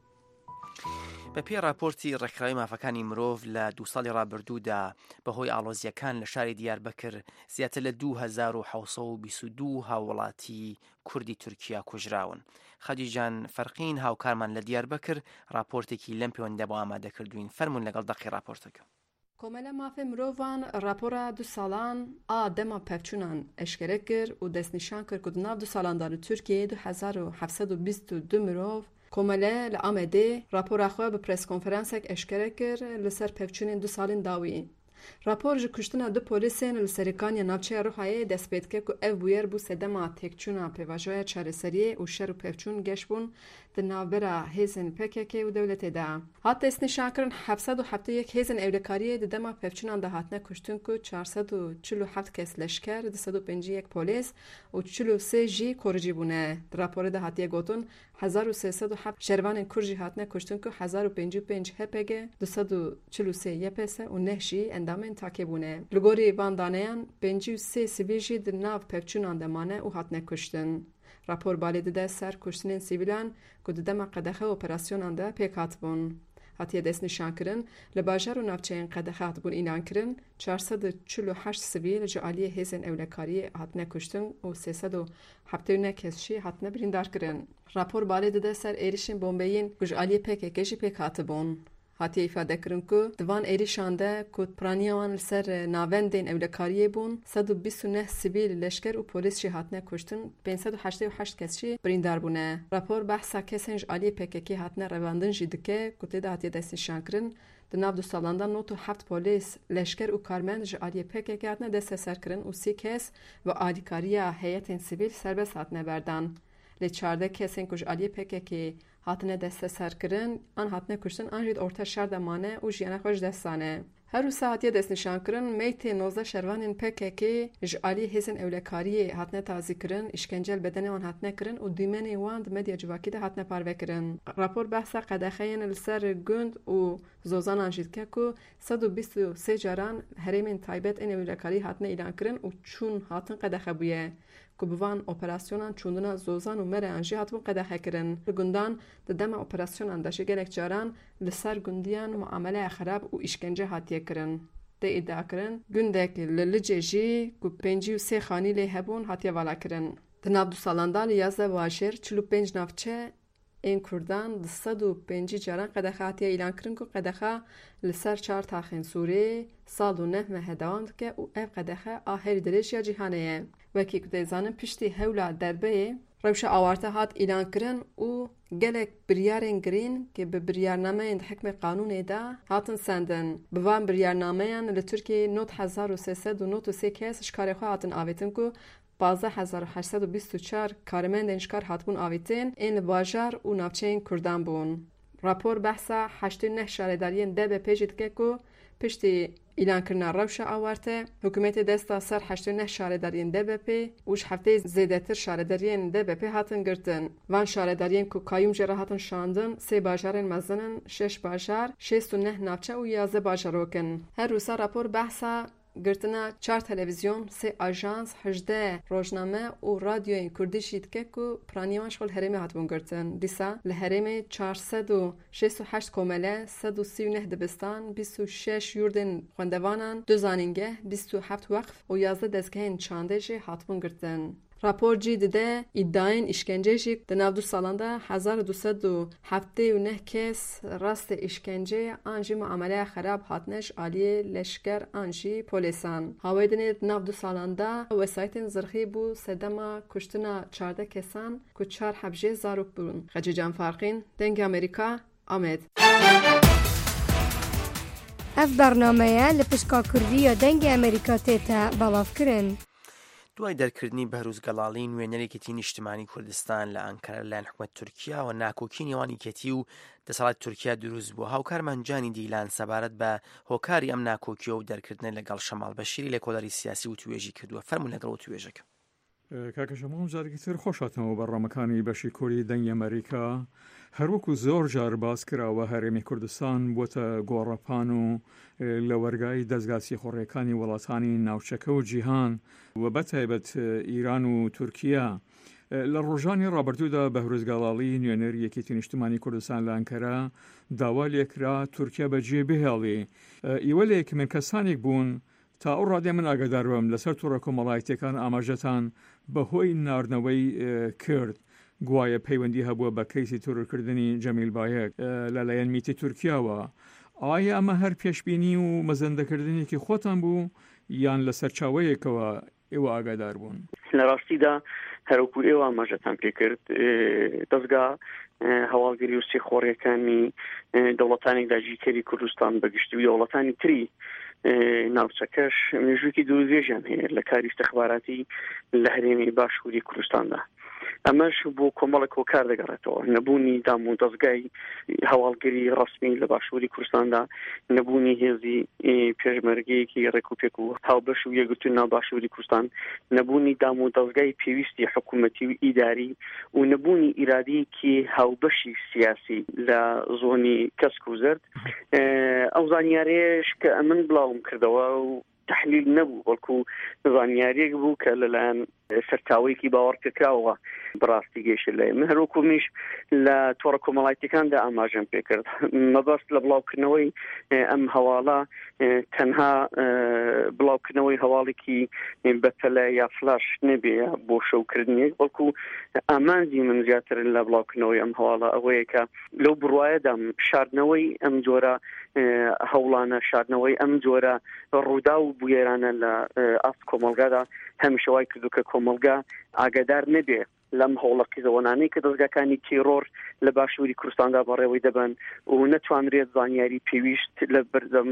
بە پێی راپۆرتی ڕێکخراوی مافەکانی مرۆڤ لە دوو ساڵی ڕابردوودا بەهۆی ئاڵۆزیەکان لە شاری دیاربەکر زیاتر لە دوو هەزار و حەوت سەد و بیست و دوو هاوڵاتی کوردی تورکیا کوژراون. خەدیجان فەرقین هاوکارمان لە دیاربەکر راپۆرتێکی لەم پەیوەندە بۆ ئامادەکردوین. فەرمون لەگەڵ دەقی راپۆرتەکە. کۆمەلە مافێ مرۆڤان راپۆرە دو ساڵان ئا دەما پەفچوونان ئەشکەرە کرد و دەستنیشان کرد و ناو دو ساڵاندا لە تورکیە دو هەزار و حەوت سەد و بیست و دوو مرۆڤ کۆمەلە لە ئامێدێ راپۆراخوا بە پرس کۆنفرانسێک ئەشکەرە کرد لەسەر پەفچوونên دو ساڵên dawî. Rapor ji kuştina du polîsên li Serêkaniya navçeya Rihayê dest pê dike ku ev bûyer bû sedema têkçûna pêvajoya çareseriyê û şer û pevçûn geş bûn di navbera hêzên P K K û dewletê de. Hat destnîşankirin heft sed û heftê yek hêzên ewlekariyê di dema pevçûnan de hatine kuştin ku çar sed û çil û heft kes leşker di sed û pêncî yek polîs û çil û sê jî koricî bûne. Di raporê de hatiye gotin hezar û sê sed û heft şervanên Kurd jî hatine kuştin ku hezar û pêncî û pênc H P G du sed û çil û sê Y P S û neh jî endamên takê bûne. Li gorî van daneyan pêncî û sê sivîl jî di nav pevçûnan de mane û hatine kuştin. Rapor balê dide ser kuştinên sivîlan ku di dema qedexe operasyonan de pêk hatibûn. Hatiye destnîşankirin li bajar û navçeyên qedexe hatibûn îlankirin çar sed û çil û heşt sivîl ji aliyê hêzên ewlekariyê hatine kuştin û sê sed û heftê û neh kes jî hatine birîndarkirin. Rapor balê dide ser êrişên bombeyên ku ji aliyê P K K jî pêk hatibûn. Hatiye îfadekirin ku di van êrişan de ku piraniya wan li ser navendên ewlekariyê bûn sed û bîst û neh sivîl leşker û polîs jî hatine kuştin pênc sed û heştê û heşt kes jî birîndar bûne. Rapor behsa kesên ji aliyê P K K hatine revandin jî dike ku tê de hatiye destnîşankirin di nav du salan de nod û heft polîs leşker û karmend ji aliyê P K K hatine desteserkirin û sî kes ve alîkariya heyetên sivîl serbest hatine berdan. Lê çardeh kesên ku ji aliyê P K K hatine desteserkirin an hatine kuştin an jî orta şer de mane û jiyana xwe ji dest dane. Her wisa hatiye destnîşankirin meytê nozde şervanên P K K ji aliyê hêzên ewlekariyê hatine tazîkirin, işkencel bedenê wan hatine kirin û dîmenê wan di medya civakî de hatine parvekirin. Rapor behsa qedexeyên li ser gund û zozanan jî dike ku sed û bîst û sê caran herêmên taybet ên ewlekarî hatine îlankirin û çûn hatin qedexe bûye. Ku bi van operasyonan çûndina zozan û mereyan jî hatibûn qedexekirin. Li gundan di dema operasyonan de ji gelek caran li ser gundiyan muameleya xerab û îşkence hatiye kirin. Tê îdia kirin gundek li Licê jî ku pêncî û sê xanî lê hebûn hatiye valakirin. Di nav du salan da li yazdeh bajêr çil û pênc navçe ên Kurdan di sed û pêncî caran qedexe hatiye îlankirin ku qedexe li ser çar taxên Sûriyê sal û neh mehe dewam dike û ev qedexe a herî dirêj ya cîhanê ye. Wekî ku tê zanin piştî hewla derbeyê rewşa awarte hat îlankirin û gelek biryarên girîn ki bi biryarnameyên di hikmê qanûnê de hatin sendin. Bi van biryarnameyan li Tirkiyeyê nod hezar û sê sed û nod û sê kes ji karê xwe hatin avêtin ku panzdeh hezar û heşt sed û bîst û çar karmendên ji kar hatibûn avêtin ên li bajar û navçeyên Kurdan bûn. Rapor behsa heştê û neh şaredariyên D B P jî dike ku piştî îlankirina rewşa awarte hikûmetê desta ser heştê û neh şaredariyên D B P û ji heftê zêdetir şaredariyên D B P hatin girtin. Van şaredariyên ku kayyum jê re hatin şandin sê bajarên mezinin, şeş bajar, şêst û neh navçe û yazdeh bajarokin. Her wisa rapor behsa girtina çar televizyon, sê ajans, hejdeh rojname û radyoyên Kurdî jî dike ku piraniya wan ji xwe li herêmê hatibûn girtin. Dîsa li herêmê çar sed û şêst û heşt komele, sed û sî û neh dibistan, bîst û şeş yurdên xwendevanan, du zanîngeh, bîst û heft weqf û yazdeh dezgehên çandê jî hatibûn girtin. Rapor jî dide îddiayên îşkence jî di nav du salan de hezar du sed û heftê û neh kes rastê îşkence an jî muameleya xerab hatine ji aliyê leşker an jî polîsan. Hawêdinê di nav du salan de wesayetên zirxî bû sedema kuştina çardeh kesan ku çar hebjê zarok bûn. Xecican Farqîn, Dengê Amerîka, Amed. Ev bernameya li pişka Kurdiya Dengê Amerîka tê te belavkirin. دوای دەرکردنی بەهروز گەڵاڵی نوێنەرێکێتی نیشتیمانی کوردستان لە ئەنکەرە لەلایەن حکومەت تورکیا و ناکۆکی نێوانی کەتی و دەسەڵاتی تورکیا دروست بووە. هاوکارمان جانی دیلان سەبارەت بە هۆکاری ئەم ناکۆکیە و دەرکردنە لەگەڵ شەماڵ بەشیری لە کۆداری سیاسی و توێژی کردووە. فەرموون لەگەڵ و توێژەکە. کاکە شەماڵ جارێکی تر خۆشاتەوە بەڕامەکانی بەشی کوردی دەنگی ئەمریکا هەروەکو زۆر جار باس کراوە هەرێمی کوردستان بۆتە گۆڕەپان و لە وەرگای دەستگاسی خۆڕیەکانی وڵاتانی ناوچەکە و جیهان و بەتایبەت ئیران و تورکیا لە ڕۆژانی ڕابردوودا بە هورزگاڵاڵی نوێنەری یەکێتی نیشتمانی کوردستان لە ئەنکەرا داوا لێکرا تورکیا بەجێ بهێڵێ ئێوە لە یەکمن کەسانێک بوون تا ئەو ڕادێ من ئاگادار بم لەسەر تووڕە کۆمەڵایەتیەکان ئاماژەتان بەهۆی ناردنەوەی کرد گوایە پەیوەندی هەبووە بە کەیسی تووڕکردنی جەمیل بایەک لەلایەن میتی تورکیاوە. ئایا ئەمە هەر پێشبینی و مەزەندەکردنێکی خۆتان بوو یان لە سەرچاوەیەکەوە ئێوە ئاگادار بوون؟ لە ڕاستیدا هەروکو ئێوە ئاماژەتان پێکرد دەستگا هەواڵگەری و سێخۆڕیەکانی دەوڵەتانی داگیرکەری کوردستان بەگشتوی دەوڵەتانی تری ناوچەکەش مێژووکی دوورودێژیان هەیە لە کاری استخباراتی لە هەرێمی باشووری کوردستاندا. ئەمەش بۆ کۆمەڵێک و کار دەگەڕێتەوە نەبوونی دام و دەستگای هەواڵگەری ڕسمی لە باشووری کوردستاندا نەبوونی هێزی پێشمەرگەیەکی ڕێکوپێک و هاوبەش و یەکگرتووی ناو باشووری کوردستان نەبوونی دام و دەستگای پێویستی حکوومەتی و ئیداری و نەبوونی ئیرادەیەکی هاوبەشی سیاسی لە زۆنی کەسک و زەرد ئەو زانیاریەش کە ئەمن بڵاوم کردەوە و تحلیل نەبوو بەڵکو زانیاریەک بوو کە لەلایەن سەرچاوەیەکی باوەڕ پێکراوە بڕاستی گەیشت لای من هەروەکو میش لە تۆڕە کۆمەڵایەتیەکاندا ئاماژەم پێکرد مەبەست لە بڵاوکردنەوەی ئەم هەواڵە تەنها بڵاوکردنەوەی هەواڵێکی بەتەلە یا فلاش نەبێ بۆ شەوکردنێک بەڵکو ئامانجی من زیاتر لە بڵاوکردنەوەی ئەم هەواڵە ئەوەیە کە لەو بڕوایەدا شاردنەوەی ئەم جۆرە هەوڵانە شاردنەوەی ئەم جۆرە ڕوودا و بویێرانە لە ئاست کۆمەلگادا هەمیشە وای کردو کە کۆمەلگا ئاگادار نەبێ لەم هەوڵە قیزەوەنانەی کە دەستگاکانی تیرۆر لە باشووری کوردستاندا بەڕێوەی دەبن و نەتوانرێت زانیاری پێویست لە بەردەم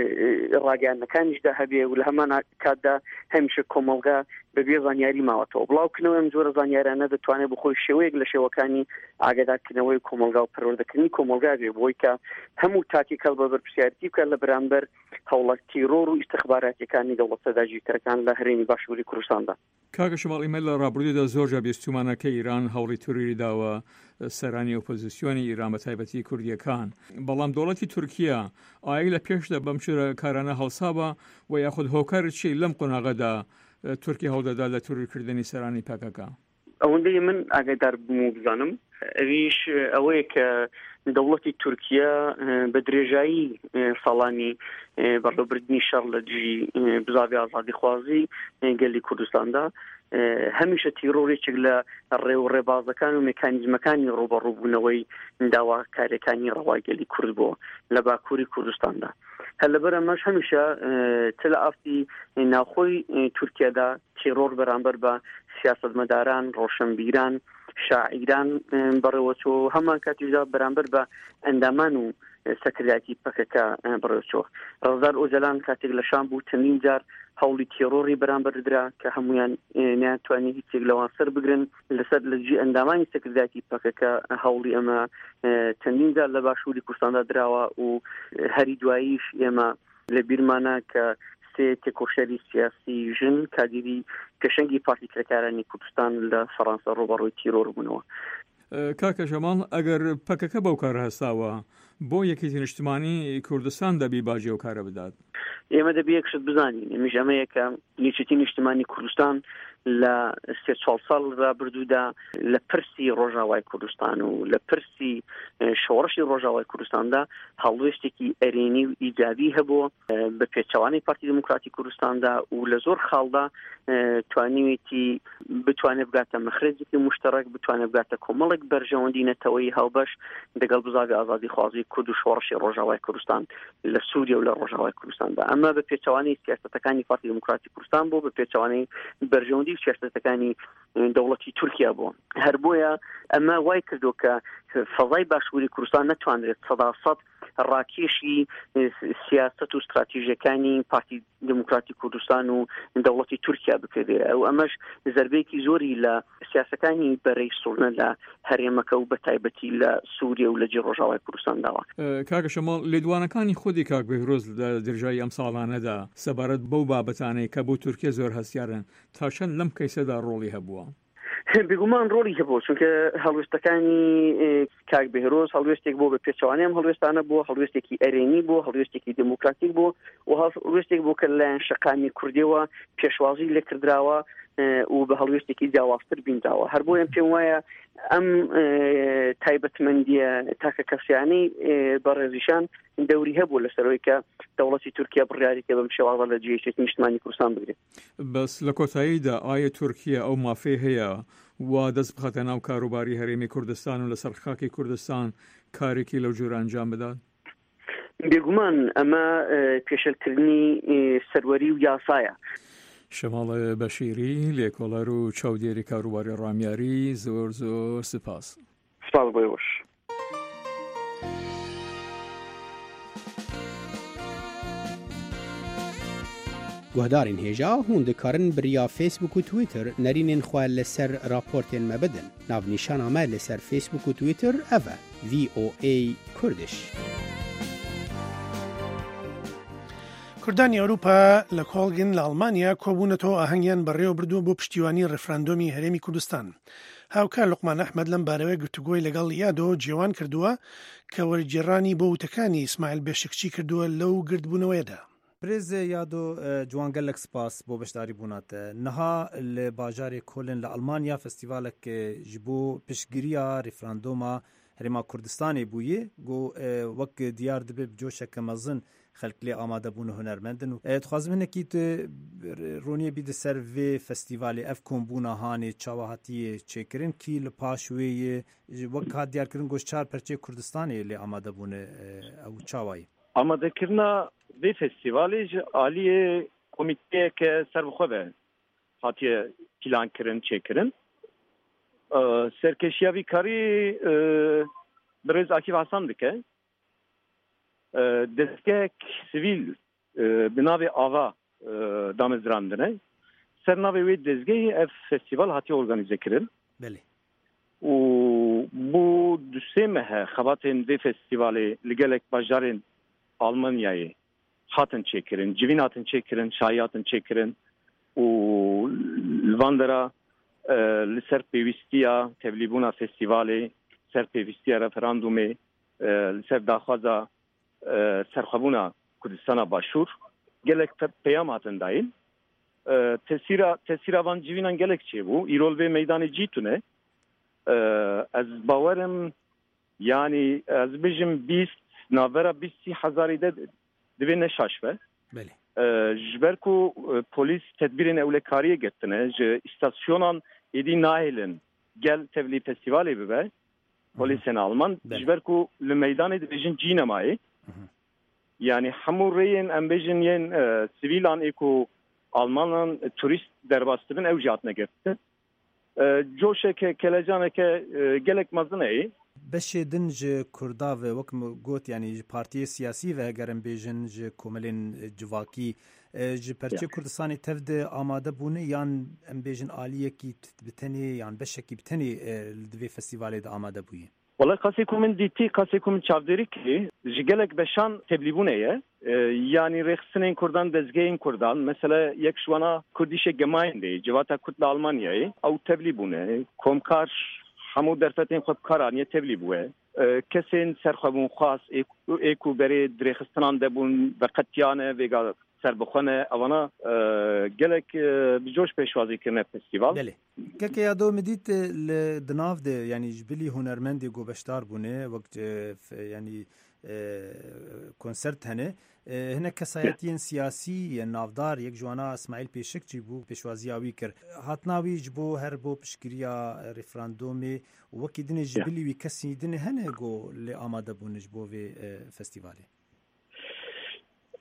ڕاگەیاندنەکانیشدا هەبێ و لە هەمان کاتدا هەمیشە کۆمەلگا بەبێ زانیاری ماوەتەوە بڵاوکردنەوەی ئەم جۆرە زانیارانە دەتوانێت بخۆی شێوەیەک لە شێوەکانی ئاگادارکردنەوەی کۆمەلگا و پەروەردەکردنی کۆمەلگا بێ بۆی کە هەموو تاکیکەڵ بە بەرپرسیارەتی بکات لە بەرامبەر هەوڵە تیرۆر و ئیستخباراتیەکانی دەوڵەتە داگیرکەرەکان لە هەرێمی باشووری کوردستاندا. کاکە شەماڵ ئیمە لە ڕابردوودا زۆرجار بیستومانە کە ئیران هەوڵی تووڕی داوە سەرانی ئۆپۆزیسیۆنی ئیران بەتایبەتی کوردیەکان بەڵام دەوڵەتی تورکیا ئایا لە پێشدا بەم شێوە کارانە هەڵسابە و یاخود هۆکار چی لەم قۆناغەدا تورکی هەوڵدەدا لە تووڕیکردنی سەرانی پاکەکە؟ ئەوەندەی من ئاگادار بووم و بزانم ئەویش ئەوەیە کە دەوڵەتی تورکیا بە درێژایی ساڵانی بەڕێوەبردننی شەڕ لە دژی بزاوی ئازادیخوازی گەلی کوردستاندا هەمیشە تیرۆرێکێک لە ڕێو ڕێبازەکان و مێکانیزمەکانی ڕوبەڕووبوونەوەی داواکاریەکانی ڕەواگەلی کورد بووە لە باکووری کوردستاندا. هەر لەبەر ئەمەش هەمیشە تل ئافتی ناوخۆی تورکیادا تیرۆر بەرامبەر بە سیاسەتمەداران ڕۆشنبیران شاعیران بەڕێوەچۆ هەمان کاتیشدا بەرامبەر بە ئەندامان و سەکردایەتی پەکەکە بڕێوەچۆ ڕەزدار ئۆجەلان کاتێک لە شام بوو چەندین جار هەوڵی تیرۆری بەرامبەر درا کە هەمویان ناتوانێت هیچێک لەوان سەر بگرن لەسەر لەجێ ئەندامانی سەکردایەتی پەکەکە هەوڵی ئەمە چەندین جار لە باشووری کوردستاندا دراوە و هەری دواییش ئێمە لە بیرمانە کە سێ تێکۆشەری سیاسی ژن کادیری کەشەنگی پارتی کرێکارانی کوردستان لە فەڕەنسا ڕۆبەڕۆی تیرۆر بوونەوە. کاکە ژەماڵ ئەگەر پەکەکە بەو کار هەستاوە بۆ یەکێتی نیشتمانی کوردستان دەبی باجی و کارە بدات؟ ئێمە دەبی یەکشت بزانین ئێمەش ئەمەیە کە یەکێتی نیشتمانی کوردستان لە سێ چوار ساڵ ڕابردوودا لە پرسی ڕۆژاوای کوردستان و لە پرسی شۆڕشی ڕۆژاوای کوردستاندا هەڵوێستێکی ئەرێنی و ئیجابی هەبووە بە پێچەوانەی پارتی دموکراتی کوردستاندا و لە زۆر خاڵدا توانیوێتی بتوانێت بگاتە مەخرجێکی مشتەرەک بتوانێت بگاتە کۆمەڵێک بەرژەوەندی نەتەوەی هاوبەش دەگەڵ بزاوی ئازادیخوازی کورد و شۆڕشی ڕۆژاوای کوردستان لە سووریا و لە ڕۆژاوای کوردستاندا ئەمە بە پێچەوانەی سیاسەتەکانی پارتی دموکراتی کوردستان بوو بە پێچەوانەی بەرژەوەندی سیاسەتەکانی دەوڵەتی تورکیا بووە هەر بۆیە ئەمە وای کردو کە فەزای باشووری کوردستان نەتوانرێت سەدا سەد ڕاکێشی سیاست و استراتیژیەکانی پارتی دموکراتی کوردستان و دەوڵەتی تورکیا بکردێرە و ئەمەش زەربەیەکی زۆری لە سیاسەکانی بەرەی سوڵنە لە هەرێمەکە و بە تایبەتی لە سووریا و لە جێ ڕۆژاوای کوردستان داوە. کاکە شەماڵ لێدوانەکانی خودی کاک بەهرۆز لە درژای ئەم ساڵانەدا سەبارەت بەو بابەتانەی کە بۆ تورکیا زۆر هەستیارن تا چەند لەم کەیسەدا ڕۆڵی هەبووە؟ بگومان ڕۆڵی هەبوو چونکە هەڵوێستەکانی کاک بەهرۆز هەڵوێستێک بۆ بە پێچەوانەیەم هەڵوێستانە بوو، هەڵوێستێکی ئەرێنی بوو، هەڵوێستێکی دموکراتیک بوو و هەڵوێستێک بوو کە لەلایەن شەقامی کوردیەوە پێشوازی لێکردراوە و بە هەڵوێستێکی جیاوازتر بینراوە. هەر بۆیان پێم وایە ئەم تایبەتمەندیە تاکە کەسیانەی بەڕێزیشان دەوری هەبوو لەسەرەوەی کە دەوڵەتی تورکیا بڕیاریکە بەم شێوازە لە جێگەی نیشتمانی کوردستان بگرێت. بەس لە کۆتاییدا ئایا تورکیا ئەو مافێ هەیە وا دەست بخاتە ناو کاروباری هەرێمی کوردستان و لەسەر خاکی کوردستان کارێکی لەو جۆرە ئەنجام بدات؟ بێگومان ئەمە پێشەلکردنی سەروەری و یاسایە. شەماڵ بەشیری لێکۆڵەر و چاودێری کاروباری ڕامیاری زۆر زۆر سپاس. سپاس بۆیەوەش. گوهدارین هێژا هون دikarin biriya Facebook û Twitter nerînên xwe li ser raportên me bidin. Navnîşana me li ser Facebook û Twitter ev e V O A Kurdish. کوردانی ئەوروپا لە کۆڵگن لە ئەڵمانیا کۆبوونەتەوە ئاهەنگیان بەڕێوە بردووە بۆ پشتیوانی ڕێفراندۆمی هەرێمی کوردستان. هاوکار لوقمان ئەحمەد لەم بارەوەی گفتوگۆی لەگەڵ یادۆ جێوان کردووە کە وەرگێڕانی بۆ وتەکانی ئیسماعیل بێشکچی کردووە لەو گردبوونەوەیەدا. برێز یادۆ جوانگەلێک سپاس بۆ بەشداری بووناتە. نەها لە باژارێ کۆلن لە ئەڵمانیا فستیڤالێک ji bo piştgiriya rêferandoma herêma Kurdistanê bûye got wek diyar dibe bi coşeke mezin xelk lê amadebûn û hunermendin û dixwazim hinekî tu roniyê bî di ser vê festîvalê ev kombûna hanê çawa hatiye çêkirin kî li paş wê yê wek hat diyarkirin got çar perçê Kurdistanê lê amadebûne ew çawayê. Amadekirina vê festîvalê ji aliyê komîteyeke serbixwe ve hatiye plankirin çêkirin. Serkeşiya vî karî birêz Akîv Hasan dike. Destgehek sivîl bi navê Ava damezrandine. Ser navê wê dezgehê ev festîval hatiye organize kirin. Belê. û bû du sê mehe xebatên vê festîvalê li gelek bajarên Almanyayê hatin çêkirin, civîn hatin çêkirin, şahî hatin çêkirin û li van dera li ser pêwîstiya tevlîbûna festîvalê, ser pêwîstiya referandumê, li ser daxwaza serxwebûna Kurdistana Başûr gelek peyam hatin dayîn. Tesîra tesîra van civînan gelek çêbû. Îrol vê meydanê cîtune. Ez bawerim yanî ez bêjim bîst navbera bîstî hezarî de divê neşaşve. Belê. Ji ber ku polîs tedbîrên ewlekariyê girtine ji îstasyonan êdî nahêlin gel tevlî festîvalê bibe polîsên Alman ji ber ku li meydanê dibêjin cînemayê yanî hemû rêyên em bêjin yên sivîlan ê ku Almanan turîst derbas dibin ew jî hatine girtin. Coşeke kelecaneke gelek mezin ê beşê din ji Kurda ve wek got yanî ji partiyê siyasî ve hegerin bêjin ji komelên civakî ji perçê Kurdistanê tev de amade bûne yan em bêjin aliyekî bi tenê yan beşekî bi tenê li divê festîvalê de amade bûye. Wala qasê ku min dîtî qasê ku min çavdêrî kirî ji gelek beşan teblîbûne ye yanî rêxistinên Kurdan dezgehên Kurdan mesela yek şwana Kurdîşe gemayên de civata Kurd li Almanyayê ew teblîbûne komkar hemû derfetên xwe bikaraniye teblî bûye. Kesên serxwebûn xas ê ku berê dirêxistinan de bûn veqetiyane vêga serbixwene ewana gelek bi coş pêşwazî kirine festîval. Belê. Keke ya do me dît li di nav de yanî ji bilî hunermendê got beşdar bûne wek yanî konsert hene hinek kesayetiyên siyasî yên navdar yek ji wana İsmail Pêşikçî bû pêşwaziya wî kir. Hatina wî ji bo her bo piştgiriya referandumê û wekî dinê ji bilî wî kesî dinê hene got lê amade bûne ji bo vê festîvalê.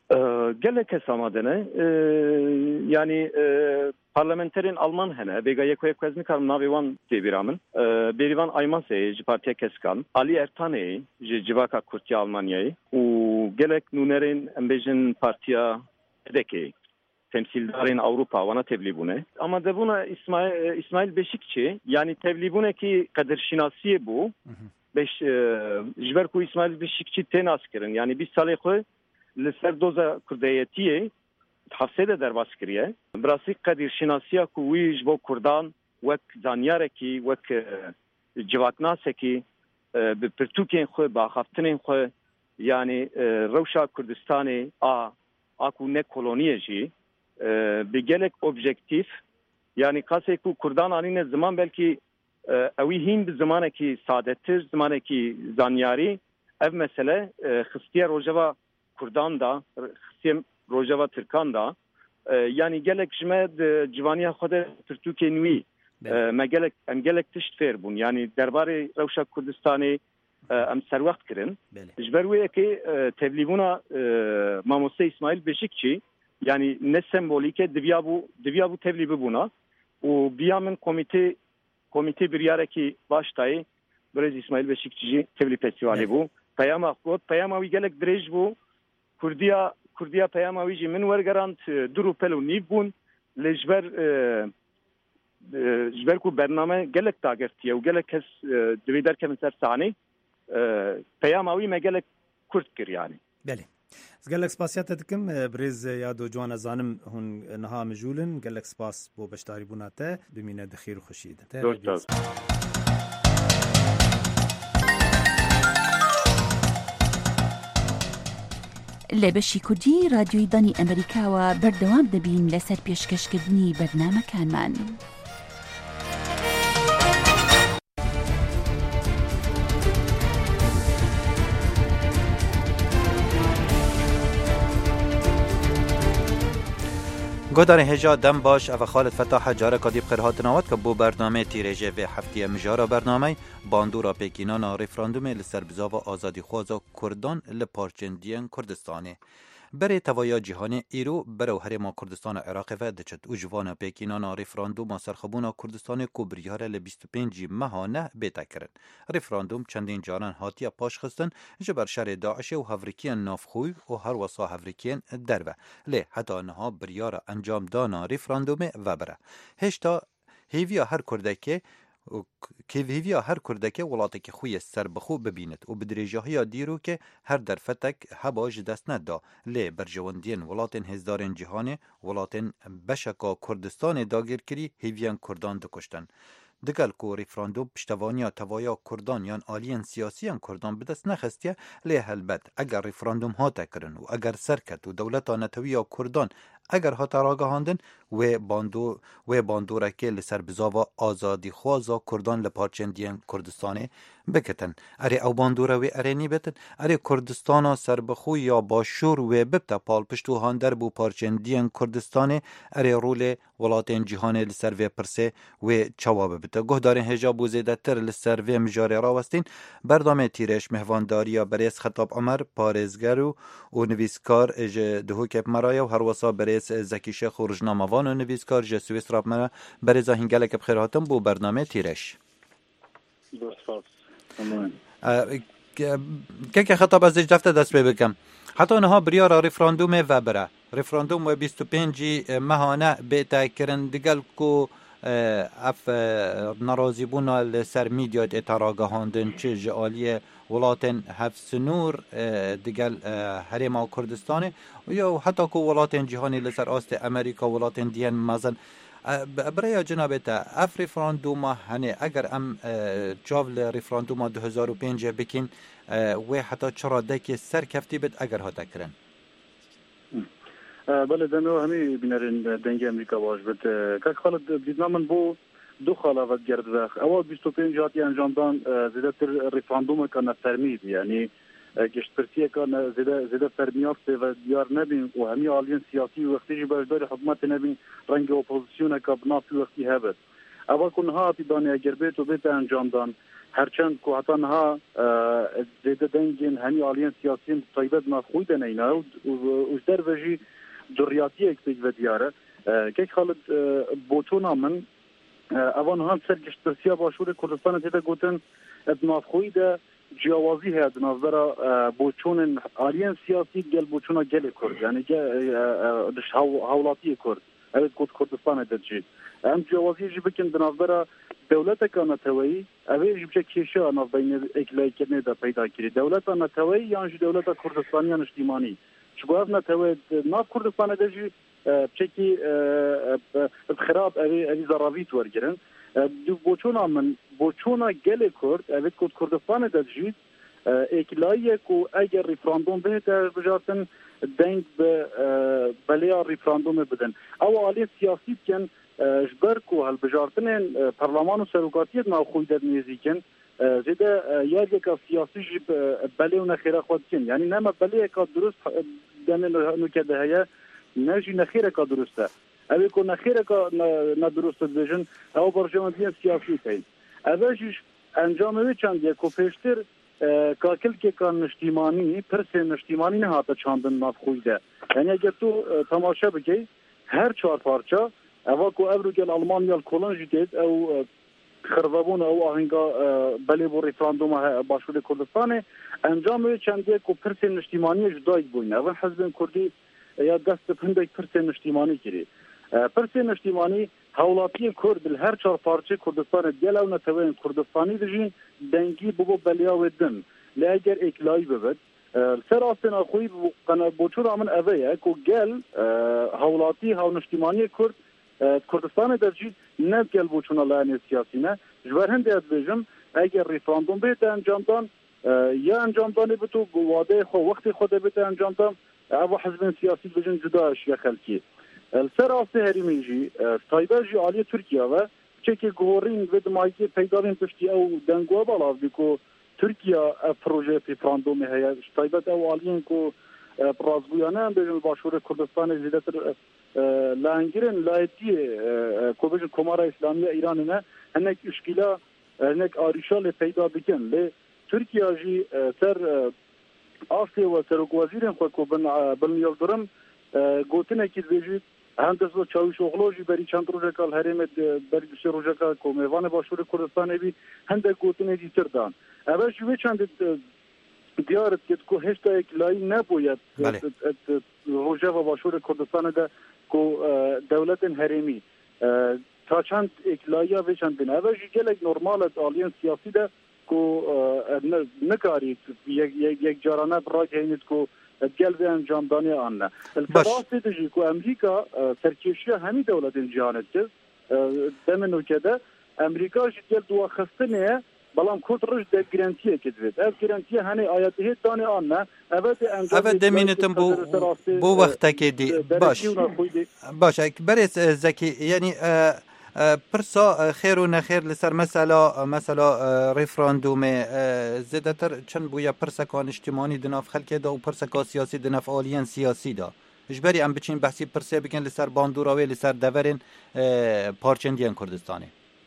gelek kesamadene yani parlamenterin Alman hene bega yeko yekwezmi karım navivan debiramın berivan Aymasey ji partiye keskan Ali Ertaney ji civaka Kurtiya Almanya'yı u gelek nunerin embejin partiya edeki temsildarın Avrupa vana tebliğbune ama da buna İsmail İsmail Beşikçi yani tebliğbune ki kadir şinasiye bu beş jiber ku İsmail Beşikçi ten askerin yani bir salih لسر دوزا کردیتیه حفظه در باسکریه براسی قدیر شناسیا کویج با کردان وک زانیاره کی وک جواتناسه کی به پرتوکین خو با خفتنین خو یعنی روشا کردستانی آ آکو نه کلونیه جی به گلک objektif yani کاسه کو کردان آنین زمان بلکی اوی هین به زمانه کی سادتر زمانه کی زانیاری ev mesele خستیه روجوا Kurdan da, Xisem Rojava Türkan da, yani gelek jme civaniya xwe Türkiye nûî, me gelek em gelek tişt fêr bûn, yani derbarê Rewşa Kurdistanê em serwext kirin. Ji ber wê yekê tevlîbûna Mamoste İsmail Beşikçi, yani ne sembolîke diviya bû diviya bû tevlî bibûna û biya min komîtê komîtê biryarekî baş dayê birêz İsmail Beşikçi jî tevlî festîvalê bû. Peyama got peyama wî gelek dirêj bû. Kurdiya Kurdiya peyama wî jî min wergerand dur û pel û nîv bûn lê ji ber ji ber ku bername gelek dagirtiye û gelek kes divê derkevin ser sahnê peyama wî me gelek Kurd kir yani. Belê. Gelek spasiya te dikim birêz ya do ciwan zanim hûn niha mijûlin gelek spas bo beşdarîbûna te bimîne di xêr û xweşiyê de. لە بەشی کوردی رادیۆی دانی ئەمریکاوە بەردەوام دەبین لەسەر پێشکەشکردنی بەرنامەکانمان. گودار هجا دم باش او خالد فتاح جاره کدیب خیرهات نواد که بو برنامه تیرژه و هفته مجاره برنامه باندورا پیکینان ریفراندوم لسر بزا و آزادی خوازا کردان لپارچندین کردستانه بره توایا جهانی ایرو برو هرما کردستان عراق و دچت او جوان پیکینان ریفراندوم سرخبونا کردستان کوبریاره ل بیست و پنج ماهانه بیتا کرد. ریفراندوم چندین جاران هاتیا پاش خستن جبر شر داعش و هفریکیان نافخوی و هر وسا هفریکیان دروه لی حتی نها بریاره انجام دانا ریفراندوم و بره هشتا هیویا هر کردکه که هیویا هر کردکه ولاتی که خوی سر بخو ببیند و بدریجاهی دیرو که هر درفتک هباج دست ندا لی برجواندین ولاتن هزدارن جهان ولاتن بشکا کردستان داگیر کری هیویان کردان دکشتن دگل کو ریفراندوم پشتوانیا توایا کردان یان آلین سیاسیان کردان بدست نخستیه لی هلبت اگر ریفراندوم ها تکرن و اگر سرکت و دولتا نتویا کردان اگر ها تراگهاندن و باندو و باندورکه لسر بزاوا آزادی خوازا کردان لپارچندین کردستانه بکتن اره او باندوره و اره نیبتن اره کردستانا سربخو یا باشور و ببتا پال پشتو هاندر بو پارچندین کردستانه اره رول ولاتین جهان لسر و پرسه و چواب بتا گهدارین هجاب و زیده تر لسر و مجاره راوستین بردامه تیرش مهوانداریا بریس خطاب عمر پارزگر و نویسکار دهو کپ مرایا و هر وصا بریس زکی شیخ و رجناموان و نویسکار جسویس راب مرا بریز هنگله کپ خیراتم بو برنامه تیرش که که خطاب از دفته دست بکم حتی انها بریارا ریفراندوم و بره ریفراندوم و بیست و پنج ماهانه بیتا کرن دگل کو اف نرازی بونا لسر میدیات اتراغه هاندن چه جعالی ولاتن حفظ نور دگل هرما کردستانه یا حتی کو ولاتن جهانی لسر آست امریکا ولاتن دیان مازن برای جنابتا اف ریفراندوم هنه اگر ام جاول ریفراندوم دو هزار و پنج بکن و حتی چرا دکی سر کفتی بد اگر ها تکرن بله دنو همی بینرین دنگ امریکا باش بد که خالد بیدنامن بو دو خلافت گرده اول بیست و پنج هاتی انجام دان زیده تر ریفراندوم که نفرمید یعنی گشتپرسیه که زیده زیده فرمیافته و دیار نبین و همی آلیان سیاسی وقتی جی بجدار حکومت نبین رنگ اپوزیسیون که بنافی وقتی هبت اول کن هاتی دانی اگر بیت و بیت انجام دان هرچند که حتی نها زیده دنگین همی آلیان سیاسیم طایبت نافخوی دنینه و از در وجی دوریاتی یک پیج و دیاره که خالد بوتونا من اوان هم سرگشت برسیا باشور کردستان تیده گوتن نافخوی ده جیاوازی هست نظر بوچون آلیان سیاسی گل بوچونا گل کرد یعنی دش هولاتی کرد اوید گوت کردستان دجید ام جیاوازی جی بکن بنظر دولت کانتوی اوی جی بچه کیشه ناف بین اکلای کرنه دا پیدا کری دولت نتوی یعنی دولت کردستانی یا نشتیمانی چگو اف نتوی ناف کردستان دجی بچکی خراب اوی اوی زراویت ورگرن دو بوچونا من بوچونا گل کرد اوید کود کردستان دجید اکلایی کو اگر ریفراندوم بهتر بجاتن دنگ به بلیا ریفراندوم بدن او آلی سیاسی کن جبر کو هل بجارتن پارلمان و سروکاتیت ناخوی در نیزیکن زیده یاد یک سیاسی جب بلی و نخیره خود کن یعنی نما بلی که درست دنه نکده هیا نجی نخیره که درسته اوی که نخیره که ندرسته بجن او برجامدین سیاسی کن اویش انجام اوی چند یک و پیشتر کاکل که کان نشتیمانی پرس نشتیمانی نه هاته چاندن نافخوی ده یعنی اگر تو تماشا بکی هر چهار پارچه اوا کو ابرو گل المانیا کلون جدید او خربون او آهنگا بلی بو ریفراندوم باشور کردستان انجام چندی کو پرس نشتیمانی جدای بوین اول حزب کردی یا دست پندک پرس نشتیمانی کری پرس نشتیمانی هولاتی کرد هر چهار پارچه کردستان گل او نتوین کردستانی دجین دنگی بو بلیا ودن لاگر اکلای ببد سر آسنا خوی قنا بوچور امن اویه کو گل هولاتی هاو نشتیمانی کرد کردستان درجی نه گل بوچونا لعنی سیاسی نه جبرهند از بجم اگر ریفراندوم بیت انجام دان یا انجام دانی بتو واده خو وقتی خود بیت انجام دان او حزب سیاسی بجن جداش یا خلکی سر آسه هریمی جی تایبه جی آلی ترکیه و چکی گورین و دمایی پیدا بین پشتی او دنگوه بالا بیکو ترکیه پروژه ریفراندوم هیا تایبه او آلیین کو برازگویانه هم بجن باشور کردستان زیدتر لانگرن لایتی کوبج کمارا اسلامی ایران نه هنک اشکیلا هنک آریشال پیدا بکن لی ترکیه جی سر آسی و سرک وزیرن خود کو بن بن یلدرم گوتنه کی دیجی هندس و چاوش اغلوجی بری چند روزه کال هرم بری سه روزه کال کو میوان باشور کردستان بی هند گوتنه دیتر دان اول جوی چند دیارت که کو هشتا یک لای نباید روزه و باشور کردستان ده کو دولت هرمی تا چند اکلایا و چند بنا و جلک نرمال آلیان سیاسی ده کو نکاری یک یک جارانه برای هنیت کو گل به انجام دانی آن نه الفراستی دجی کو امریکا ترکیه همی دولت جهانت که دمنو که ده امریکا جدیل دو خستنه بلام کورد رش ده گرانتیه کدید از گرانتیه هنی آیاته دانی آن نه اول انجام اول دمینتم بو بو وقت که دی باش باش بريس زكي يعني پرسا خیر و نخیر لسر مثلا مثلا ریفراندوم زیادتر چند بویا پرسا کان اجتماعی دناف خلک دا و پرسا کا سیاسی دناف آلیان سیاسی دا اجباری ام بچین بحثی پرسا بکن لسر باندوراوی لسر دورین پارچندیان کردستانی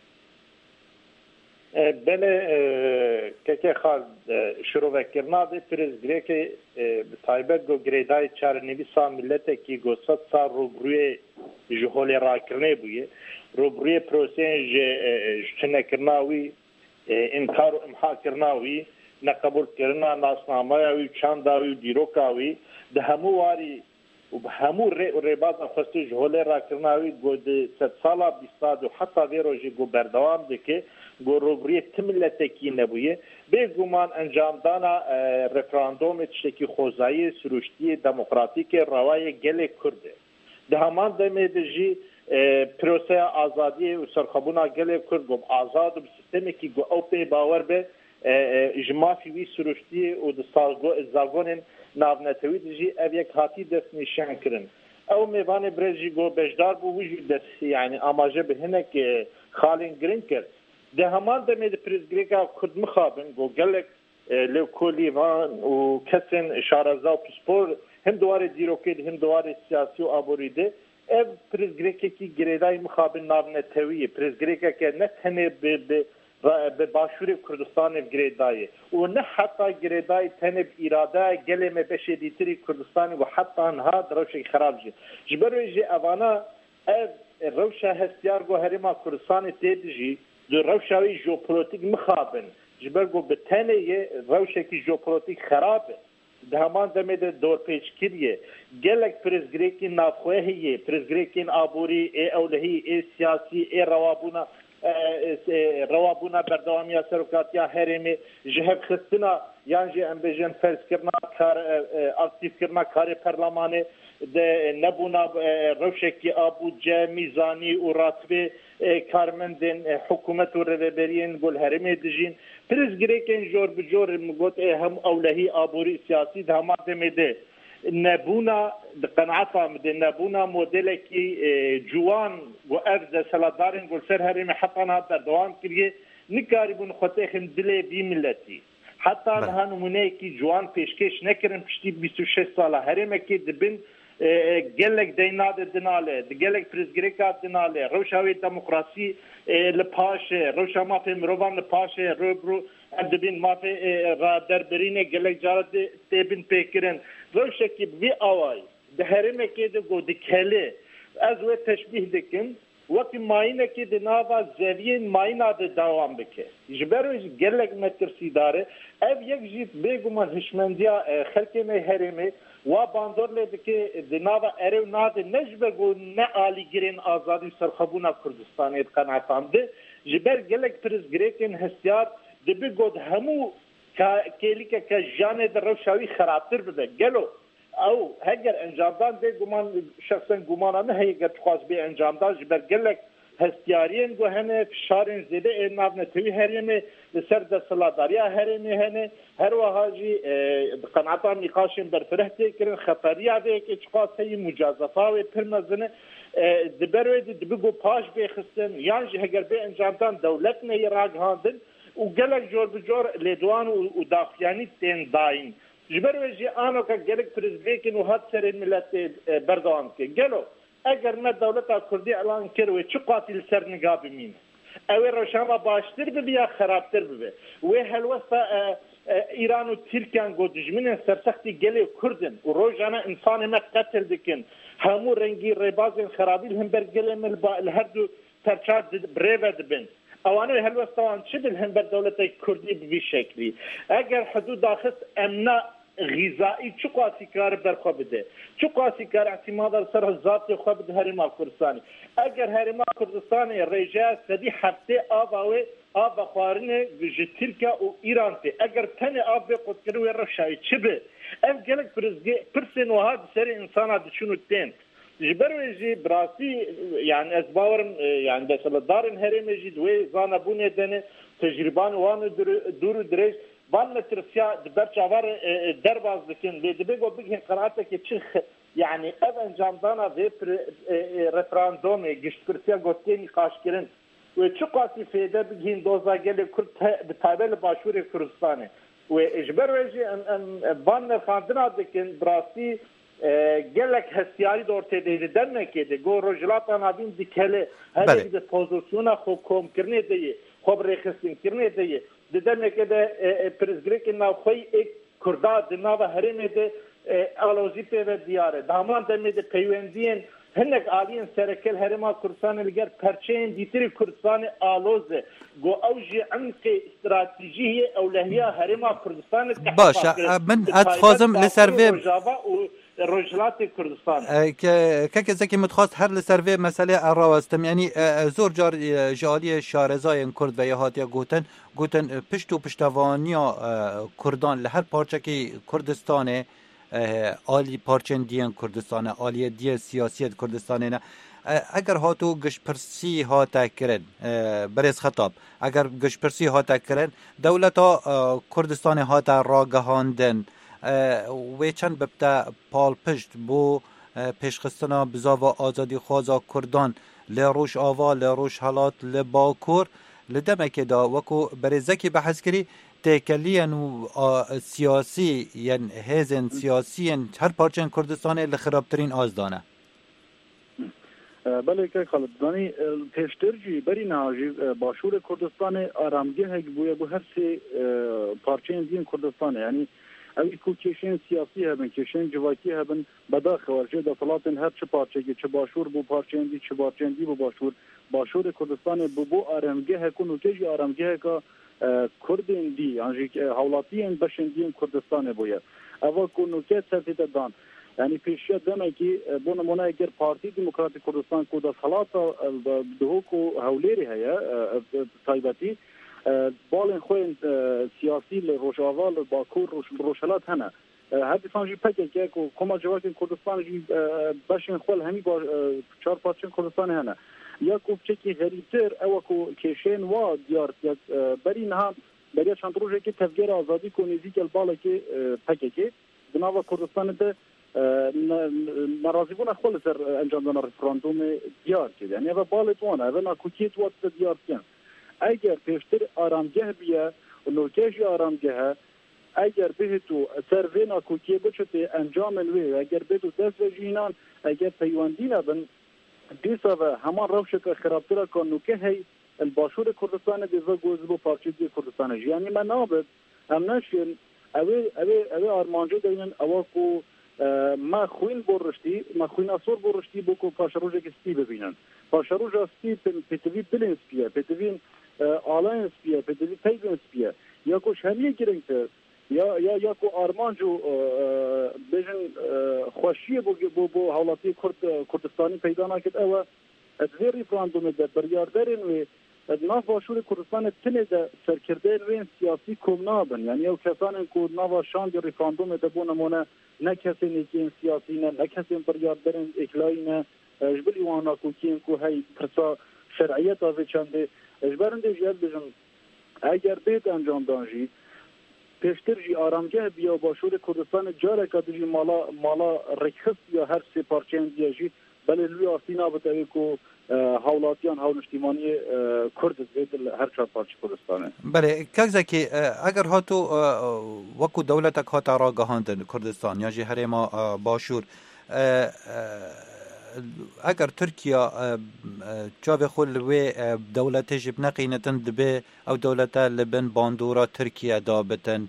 بله که خال شروع وکرنا دی پرز گریک تایبت گو گریدای چار نویسا ملت کی گو صد سال روبروی جهول راکرنه بویه روبروی پروسین جتنه کرناوی انکار و امحا کرناوی نقبول کرنا ناسنامه‌وی چانداوی دیروکاوی ده همو واری و به همو ریباز خواستی جهول راکرناوی گو ده ست سالا بیستاد و حتی ویروژی گو بردوام ده که گو روبروی تملتکی نبویه به گمان انجام دانا رفراندوم تشکی خوزایی سروشتی دموکراتیک روای گل کرده ده همان دمه ده جی پروسه آزادی و سرخبونا گل کرد گو آزاد و سیستمی که گو او پی باور به اجمافی وی سروشتی و ده زاگون ناونتوی ده جی او یک هاتی دست نشان کرن او میوان برزی گو بجدار بو وجود دست یعنی آماجه به هنک خالین گرین کرد ده همان دمه ده پرزگریکا کرد مخابن گو گلک لوکولیوان و کسن شارزا و پسپور هم دوار دیروکید هم دوار سیاسی و آبوریده ev prizgrekeki giredai mukhabil navneteviyye prizgrekeke ne tene be به باشور کردستان گریدای و نه حتی گریدای تنب اراده گلمه بشه دیتری کردستان و حتی انها دروش خراب جی جبروی جی اوانا روش هستیار گو هرما کردستان تیدجی دو روشاوی جوپولوتیک مخابن جبرگو به تنه روشکی جوپولوتیک خرابه دهمان دمید دور پیچ کریه گلک پرزگریکی نافخوهیه پرزگریکین آبوری ای اولهی ای سیاسی ای روابونا روابونا بردوامی سروکاتیا هرمی جهب خستنا یانجی امبیجن فرز کرنا کار اکتیف کرنا کار پرلمانه نبونا روشکی آبو جه میزانی و راتبه کارمندین حکومت و رهبرین گل هرمی دجین پرزگریکین جور بجور مگوت هم اولهی آبوری سیاسی دهما دمیده نبونا قناعت آمده نبونا مدل کی جوان و ارز سلادارین گل سر هرمی حتی نه در دوام کریه نکاری بون خطه خم دل بی ملتی حتی نه نمونه کی جوان پیشکش نکرن پشتی بیست و شش ساله هرمی کی دبن گلک دیناد دناله گلک پرزگریکات دناله روشاوی دموکراسی لپاشه روشا مافی مروان لپاشه روبرو دبین مافی را دربرینه گلک جارد تیبین پیکرن روشا کی بی آوائی ده هرمه که ده گو دکهله از و تشبیه دکن وقتی ماینه که ده ناوا زویین ماینا ده دوام بکه جبروش گلک مترسی داره اف یک جیت بگو من هشمندیا خلقی می هرمه و باندور لیده که دناوا ارو ناده نجبگو نه آلی گرین آزادی سرخبونا کردستانیت قناعتان ده جبر گلک پرزگریکن هستیار ده بگود همو کلی که که جانه در روشاوی خرابتر بده گلو او هگر انجامدان ده گمان شخصا گمانانه هگر تخواست به انجامدان جبر گلک هستیارین گو هنه فشارین زیده ایناب نتوی هرمه لسر دستلاداری هرمه هنه هر وحاجی قناعتان نقاشین برفرهتی کرن خطری آده که چقاس هی مجازفاوی پرمزنه دبروی دبگو پاش بخستن یانجی هگر به انجامدان دولت نه راگ هاندن و گلک جور بجور لیدوان و داخیانی تین داین جبروی جی آنو که گلک پرزبیکن و حد سر ملت بردوان که گلو اگر نه دولتا کردی اعلان کروی چه قاتل سر نگاه بمینه اوی روشاما باشتر ببی یا خرابتر ببی وی هلوستا ایران و ترکیان گو دجمنین سرسختی گلی کردن و روزانه انسان ما قتل دکن همو رنگی ریبازین خرابیل هم بر گلی ملبا الهر دو ترچار بریوه دبن اوانوی هلوستا وان چه دل هم بر دولتا کردی ببی شکلی اگر حدود داخل امنا غذایی چه قاسی کار برخوا بده چه قاسی کار اعتماد سر ذات خو بده هرما کردستانی اگر هرما کردستانی رجا سدی هفته آباوی آب خوارنه وجه ترکیه و ایران ته اگر تن آب قد کرو رشای چه به ام گلک پرزگی پرسن و هاد سر انسان دشونو تن جبروی براسی یعنی از باورم یعنی مثلا دارن هرم جی دوی زانبونه دنه تجربان وان دور درش وان مترسیا برچاور درباز دکن لیده بگو بگین قرارته که چه یعنی اف انجامدانا وی رفراندومی گشتکرسیا گوتینی قاش کرن و چه قاسی فیده بگین دوزا گلی کرد بتابل باشور کردستانه و اجبر ویجی وان نرخاندنا دکن براسی گلک هستیاری دورته دیده در نکیده گو رجلاتا نابین دکله هر یک ده پوزیسیونا خوب کوم کرنه دیه خوب ریخستین کرنه دیه دیدن نکیده پرزگریک ناوخوی ایک کرده دناو هرمه ده آلوزی پیوه دیاره دامان دمیده پیوندین هنک آلین سرکل هرما کردستان لگر پرچین دیتری کردستان آلوزه گو اوجی عمق استراتیجی اولهیه هرما کردستان باشه من اتخوازم لسروی رجلات کردستان که که زکی متخواست هر لسروی مسئله اراوستم یعنی زور جار جالی شارزای کرد و یهاتیا گوتن گوتن پشت و پشتوانیا کردان لهر پارچه که کردستانه آلی پارچن دیان کردستانه آلی دی سیاسیت کردستانه نه اگر هاتو گشپرسی هاتا کرن برز خطاب اگر گشپرسی هاتا کرن دولتا کردستان هاتا راگهاندن و چند ببتا پال پشت بو پیشخستنا بزاوا آزادی خوازا کردان لروش آوا لروش حالات لباکور لدمک دا وکو برزکی بحث کری تکلیان و سیاسی یعنی هزن سیاسی هر پارچن کردستان لخرابترین آزدانه بله که خالد دانی پیشترجی بری نهاجی باشور کردستان آرامگه هک بوده بو هر سه پارچه دین کردستان یعنی اوی کو کشین سیاسی هبن کشین جواکی هبن بدا خارجه دولت هر چه پارچه که چه باشور بو پارچه دی چه پارچه دی بو باشور باشور کردستان بو بو آرامگه هکونو که آرامگه که کردین دی یعنی حولاتین بشندین کردستان بوده اول کنو که سرتیت دان یعنی پیشیا دمه که بو نمونه اگر پارتی دموکراتی کردستان کو د صلات دهو کو هولری هيا تایبتی بالن خوین سیاسی ل روجاوا ل باکور روشلات هنه هر فانجی پکه که کو کما جواک کردستان جی باشن خپل همي با چهار پارچن کردستان هنه یا کو چکی غریبتر او کو کشین وا دیار بری نه بری چند روزه که تفکر آزادی کو نزدیک الباله که پکه که بناوا کردستان ده ناراضی بودن خود سر انجام دادن رفراندوم دیار کرد یعنی اول بالت وانه اول ناکوکیت وقت دیار کن اگر پیشتر آرامگه بیه و نوکش آرامگه اگر به تو سر و ناکوکی بچته انجام الوی اگر به تو دست و جینان اگر پیوندی نبن دیسا و همان روش که خرابتر کن نوکه هی الباشور کردستان دیزا گوزبو پارچه دی کردستان یعنی من نابد هم نشین اوی اوی اوی آرمانجو دینن اول کو ما خوین برشتی ما خوین اصور برشتی بکو پاشروجه که ستی ببینن پاشروجه ستی پتوی پلین سپیه پتوی آلاین سپیه پتوی پیبین سپیه یا کو شمیه گرنگتر یا یا یا کو آرمانجو بجن خوشیه بو بو بو حالاتی کرد کردستانی پیدا نکرد اوه ادوی ریفراندوم ده بریاردرین و ناف باشور کردستان تنه ده سرکردین وین سیاسی کم نابن یعنی او کسانی که ناف شاند ریفراندوم ده بو نمونه نه کسی نیکین سیاسی نه نه کسی بریاردرین اکلایی نه اجبری وانا کوکین که هی پرسا شرعیت آزه چنده اجبرنده جهد بجن اگر بیت انجام دانجی پیشتر جی آرامگه بیا باشور کردستان جاره که جی مالا مالا رکخص یا هر سی پارچین دیجی بله لوی آسینا بتاوی که حولاتیان حول اجتماعی کرد زید هر چهار پارچه کردستانه بله کاغذکی اگر هاتو وکو دولتک هاتا را گهاندن کردستان یا جی هرما باشور اگر ترکیا جاوی خول و دولت جب نقینتن دبه او دولت لبن باندورا ترکیا دابتن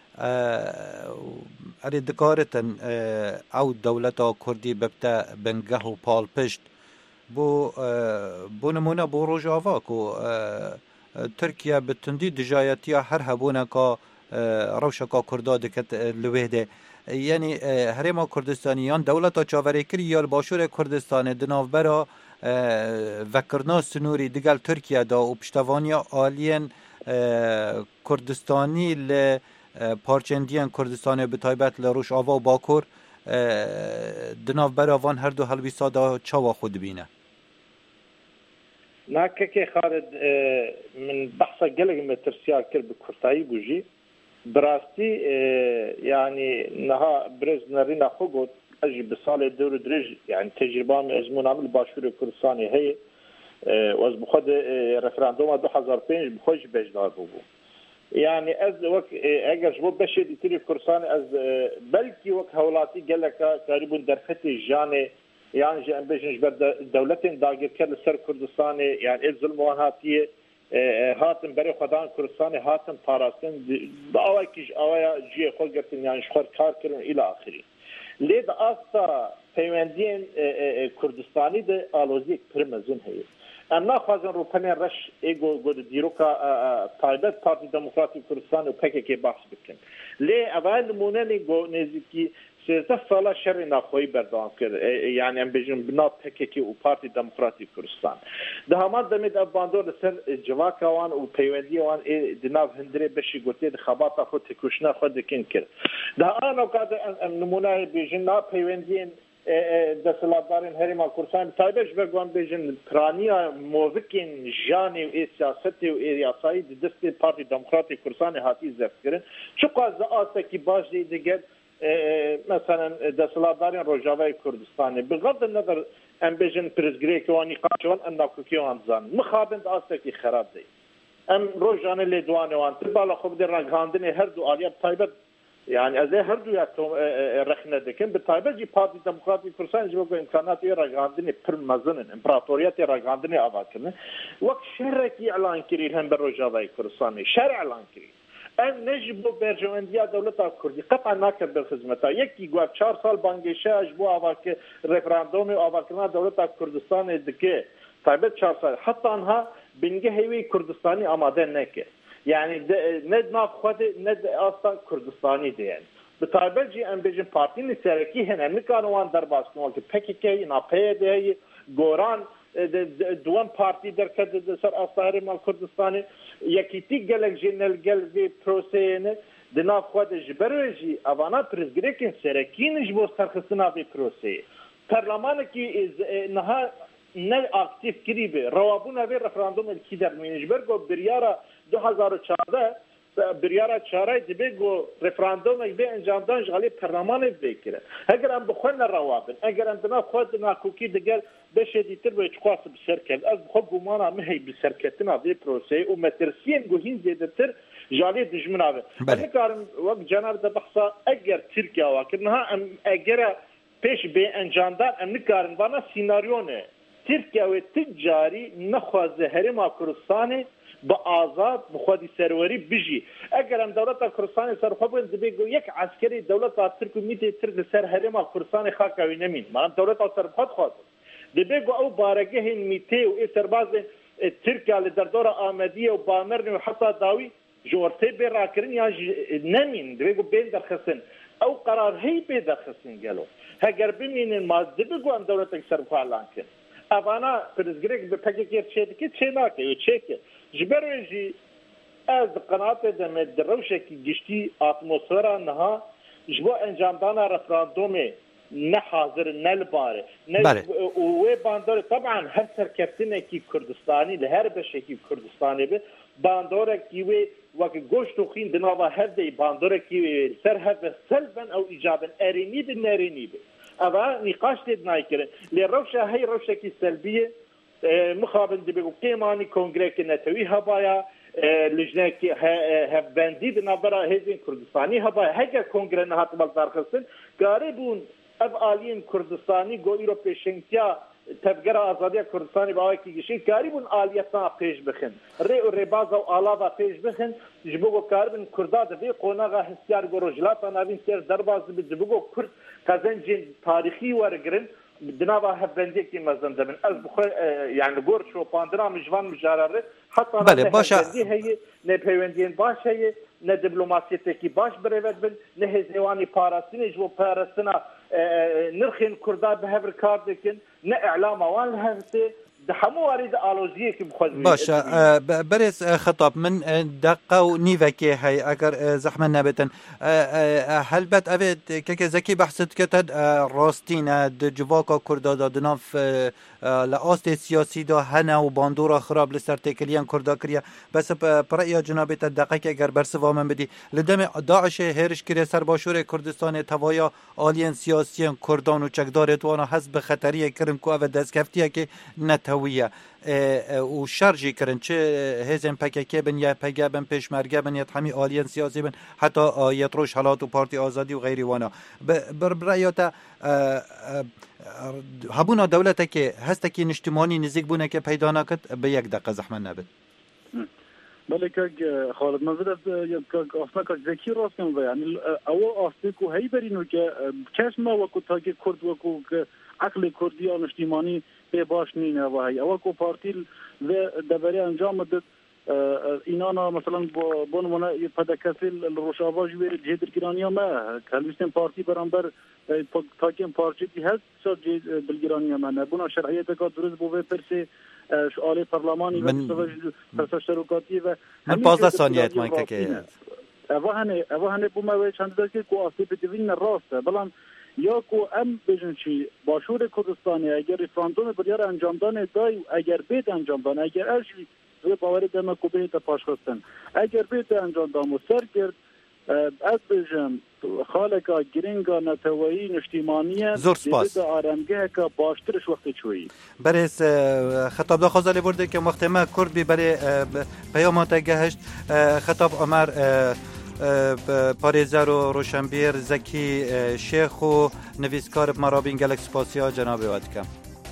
اری دکارتن او دولتا کردی ببتا بنگه و پال پشت بو بو نمونه بو روجاوا کو ترکیا بتندی دجایتیا هر هبونه کا روشکا کردا دکت لوهده یعنی هرما کردستانیان دولتا چاوری کری یا باشور کردستان دناو برا وکرنا سنوری دگل ترکیا دا و پشتوانیا آلین کردستانی ل پارچندیان کردستان به تایبت لروش آوا و باکور دناو برا وان هر دو هلوی سادا چاوا خود بینه ناکه که خالد من بحثا گلگ مترسیا کر بکرتایی بوجی براستی يعني نها برز نرينا خقود اجي بصالة دور درج يعني تجربة من ازمون عمل باشور كردستاني هي واز بخد رفراندوم دو هزار وپنج بخوش بجدار بوبو يعني از وك اگر جبو بشي دي تري كردستان از بلكي وك هولاتي قالك تقريبا درفتي جاني يعني جان بيجنج بر دولتين داغر كل سر كردستاني يعني الظلم وهاتيه هاتن برای خدان کردستان هاتن پاراستن باوی کیش آویا جی خود گرتن یعنی شخور کار کردن الی آخری لید آستا پیوندین کردستانی ده آلوزی پرمزین هی اما خوازن رو پنین رش ایگو گود دیروکا تایبت پارتی دموکراتی کردستان و پکه که بحث بکن لی اول نمونه نیگو نزدیکی سیزده ساله شر ناخویی بردام کرد یعنی ام بجن بنا پککی و پارتی دموکراتی کردستان ده همان دمید افباندور سر جواک وان و پیوندی وان دناو هندره بشی گوتی ده خباتا خود تکوشنا خود دکن کرد ده آن اوقات نمونه بجن نا پیوندین دستلاتدارین هریما کردستان تایبش بگوان بجن پرانیا موفکین جانی و ای سیاستی و ای یاسایی دستی پارتی دموکراتی کردستان هاتی زفت کرن چو قاز آستا کی باش دیگر مثلا دستلاتدارین روجاوای کردستانی بغض النظر ام بجن پرزگریک وانی قاچوان ام ناکوکی وان زان مخابند آستا کی خراب دی ام روجانه لیدوانی وان تبالا خوب در رنگاندنی هر دو آلیاب تایبت يعني از هر دو یاتم رخنه دکن به تایبه جی پارتی دموکراتی کردستان جو که امکانات رقاندنی پر مزنن امپراتوریت رقاندنی آبادکنه وقت شرکی اعلان کردی هم بر روجاوی کردستانی شرع اعلان کردی ان نجبو برجمندیا دولت کردی قطعا نکرد به خدمتا یکی گواه چهار سال بانگشه اجبو آواک رفراندوم آواکنه دولت کردستان دکه تایبه چهار سال حتی آنها بنگه هیوی کردستانی آماده نکه يعني ند ناف خود ند اصلا کردستانی دین به طالب جی ام بیجن پارتی نسرکی هن نکانوان در باسنول که پکیکی ناپی دی گوران دوام پارتی در کد سر اصاره مال کردستانی یکی تی گلک جنل گل دی پروسه د ناف خود جبرجی اوانا پرزګریکن سرکین جبو سرخصنا به پروسه پارلمان کی نه نه اکتیف کری به روابونه به رفراندوم کی در مینجبرگو بریارا دو هزار و چهارده بریارا چهارده دیگه رفراندوم به انجام دادن جالی پارلمان بکره اگر هم بخون روابن اگر هم دنا خود ناکوکی دیگر بشه دیتر به چقاس بشرکت از خود گمانا مهی بشرکتنا به پروسه و مترسین گوهین دیدتر جالی دجمناوه اگر کارم وقت جناب ده بحثا اگر ترکیه واکرنها اگر پیش به انجام دادن ام نکارن وانا سیناریونه ترکیه و تجاری نخوازه هرما کردستان با آزاد بخوادی سروری بجی اگر هم دولت کردستان سرخواه بگن دبیگو یک عسکری دولت ترک میده ترک سر هرما کردستان خاکوی نمین من دولت سرخواه خواست دبیگو او بارگه هین میته و ای سرباز ترکیه لدر دور آمدیه و بامرنی و حتی داوی جورته بی راکرین یا نمین دبیگو بین درخستن او قرار هی بی درخستن گلو اگر بمینین ما دبیگو هم دولت سرخواه لانکن اوانا پرزگریک به پکیکیر چه دیگه چه ناکه و چه که جبرجی از قناعت دم دروشه کی گشتی اتمسفر نها جبو انجام دانا رفراندوم نه حاضر نه لباره نه و باندور طبعا هر سرکفتنه کی کردستانی له هر بشه کی کردستانی به باندور کی و وقت گوشت و خین دنوا هر دی باندور کی سر هف سلبا او ایجابا ارینی به نرینی به اما نقاش دید نایکره لروشه هی روشه کی سلبیه مخابن دي بيقول كيماني كونغريك نتوي هبايا لجنه كي هفبندي بنظره هزين كردستاني هبايا هيك كونغري نهات بالدار خصن قاربون اب الين كردستاني جو يوروبيشنتيا تفجر ازادي كردستاني باوي كي شي قاربون اليتنا بيش بخن ري ريباز او الاوا بيش بخن جبوغو قاربن كرداد دي قونغا هسيار گروجلات نابين سير درباز بجبوغو كرد قزنجين تاريخي ورگرن دنابا هفبندی کی مزنده من از بخور يعني گور شو پاندرا مجوان مجارره حتی بله باشه هي نه پیوندین باشه نه دیپلماسیته کی باش بروید بن نه هزوانی پاراستین جو پاراستنا نرخین کردا به هر کار دکن نه اعلام وان هفته دحمو وارد آلوزیه که بخواد باشه برس خطاب من دقه و نیوکی هی اگر زحمه نبتن هل بد اوید که که زکی بحثت کتد راستین د جواکا کردا دادناف لآست سیاسی دا هنه و باندورا خراب لسر تکلیان کردا کریا بس برای جنابت دقه که اگر برسوا من بدی لدم داعش هرش کری سر باشور کردستان توایا آلین سیاسیان کردان و چکدارت وانا حزب خطریه کرن که او دست کفتیه که نت هویه و شرجی کرن چه هزم پککه بن یا پگه بن پیشمرگه بن یا همی آلین سیاسی بن حتی یتروش حالات و پارتی آزادی و غیری وانا بر برایاتا هبونا دولته که هسته که نشتمانی نزیک بونه که پیدا نکد به یک دقیقه زحمت نبید بله که خالد منظور که اصلا که ذکی راست کنم یعنی اول آسته که هی برینو که کس ما وکو تا که کرد وکو که عقل کردی و نشتیمانی به باش نینه و هی اول که پارتی دبری انجام داد اینانا مثلا با نمونه پدکسی روشاوا جویر جهدر گرانیا ما کلوستن پارتی برانبر تاکیم پارچه دی هست شد بلگرانیا ما نبونا شرعیت که درست بوه پرسی شعال پارلمانی و پرسشتروکاتی و من پازده ثانیت من که که اوه هنه اوه هنه بومه چند دست که که آسی پتیوین راسته بلان یا که ام بجن چی باشور کردستانی اگر رفراندوم بریار انجام دانه دای اگر بیت انجام دانه اگر ارشی و باوری دم کوبه تا پاش خواستن اگر بیت انجام دامو سر کرد از بجم خالقا گرینگا نتوایی نشتیمانیه زور سپاس آرامگه که باشترش وقت چویی برس خطاب دا خوزالی برده که وقت ما کرد بی برای پیامات گهشت خطاب عمر پارێزار و ڕۆشنبیر زەکی شێخ و نویسکار مرابین گەلک سپاسیا جەنابێ وا دکەم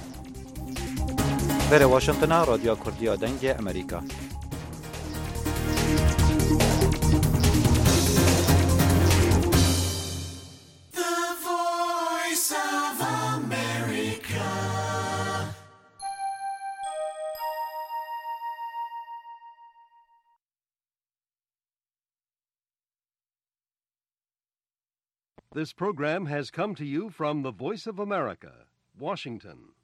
بەرە واشنگتنە رادیۆ کوردیە دەنگی ئەمریکا. This program has come to you from the Voice of America, Washington.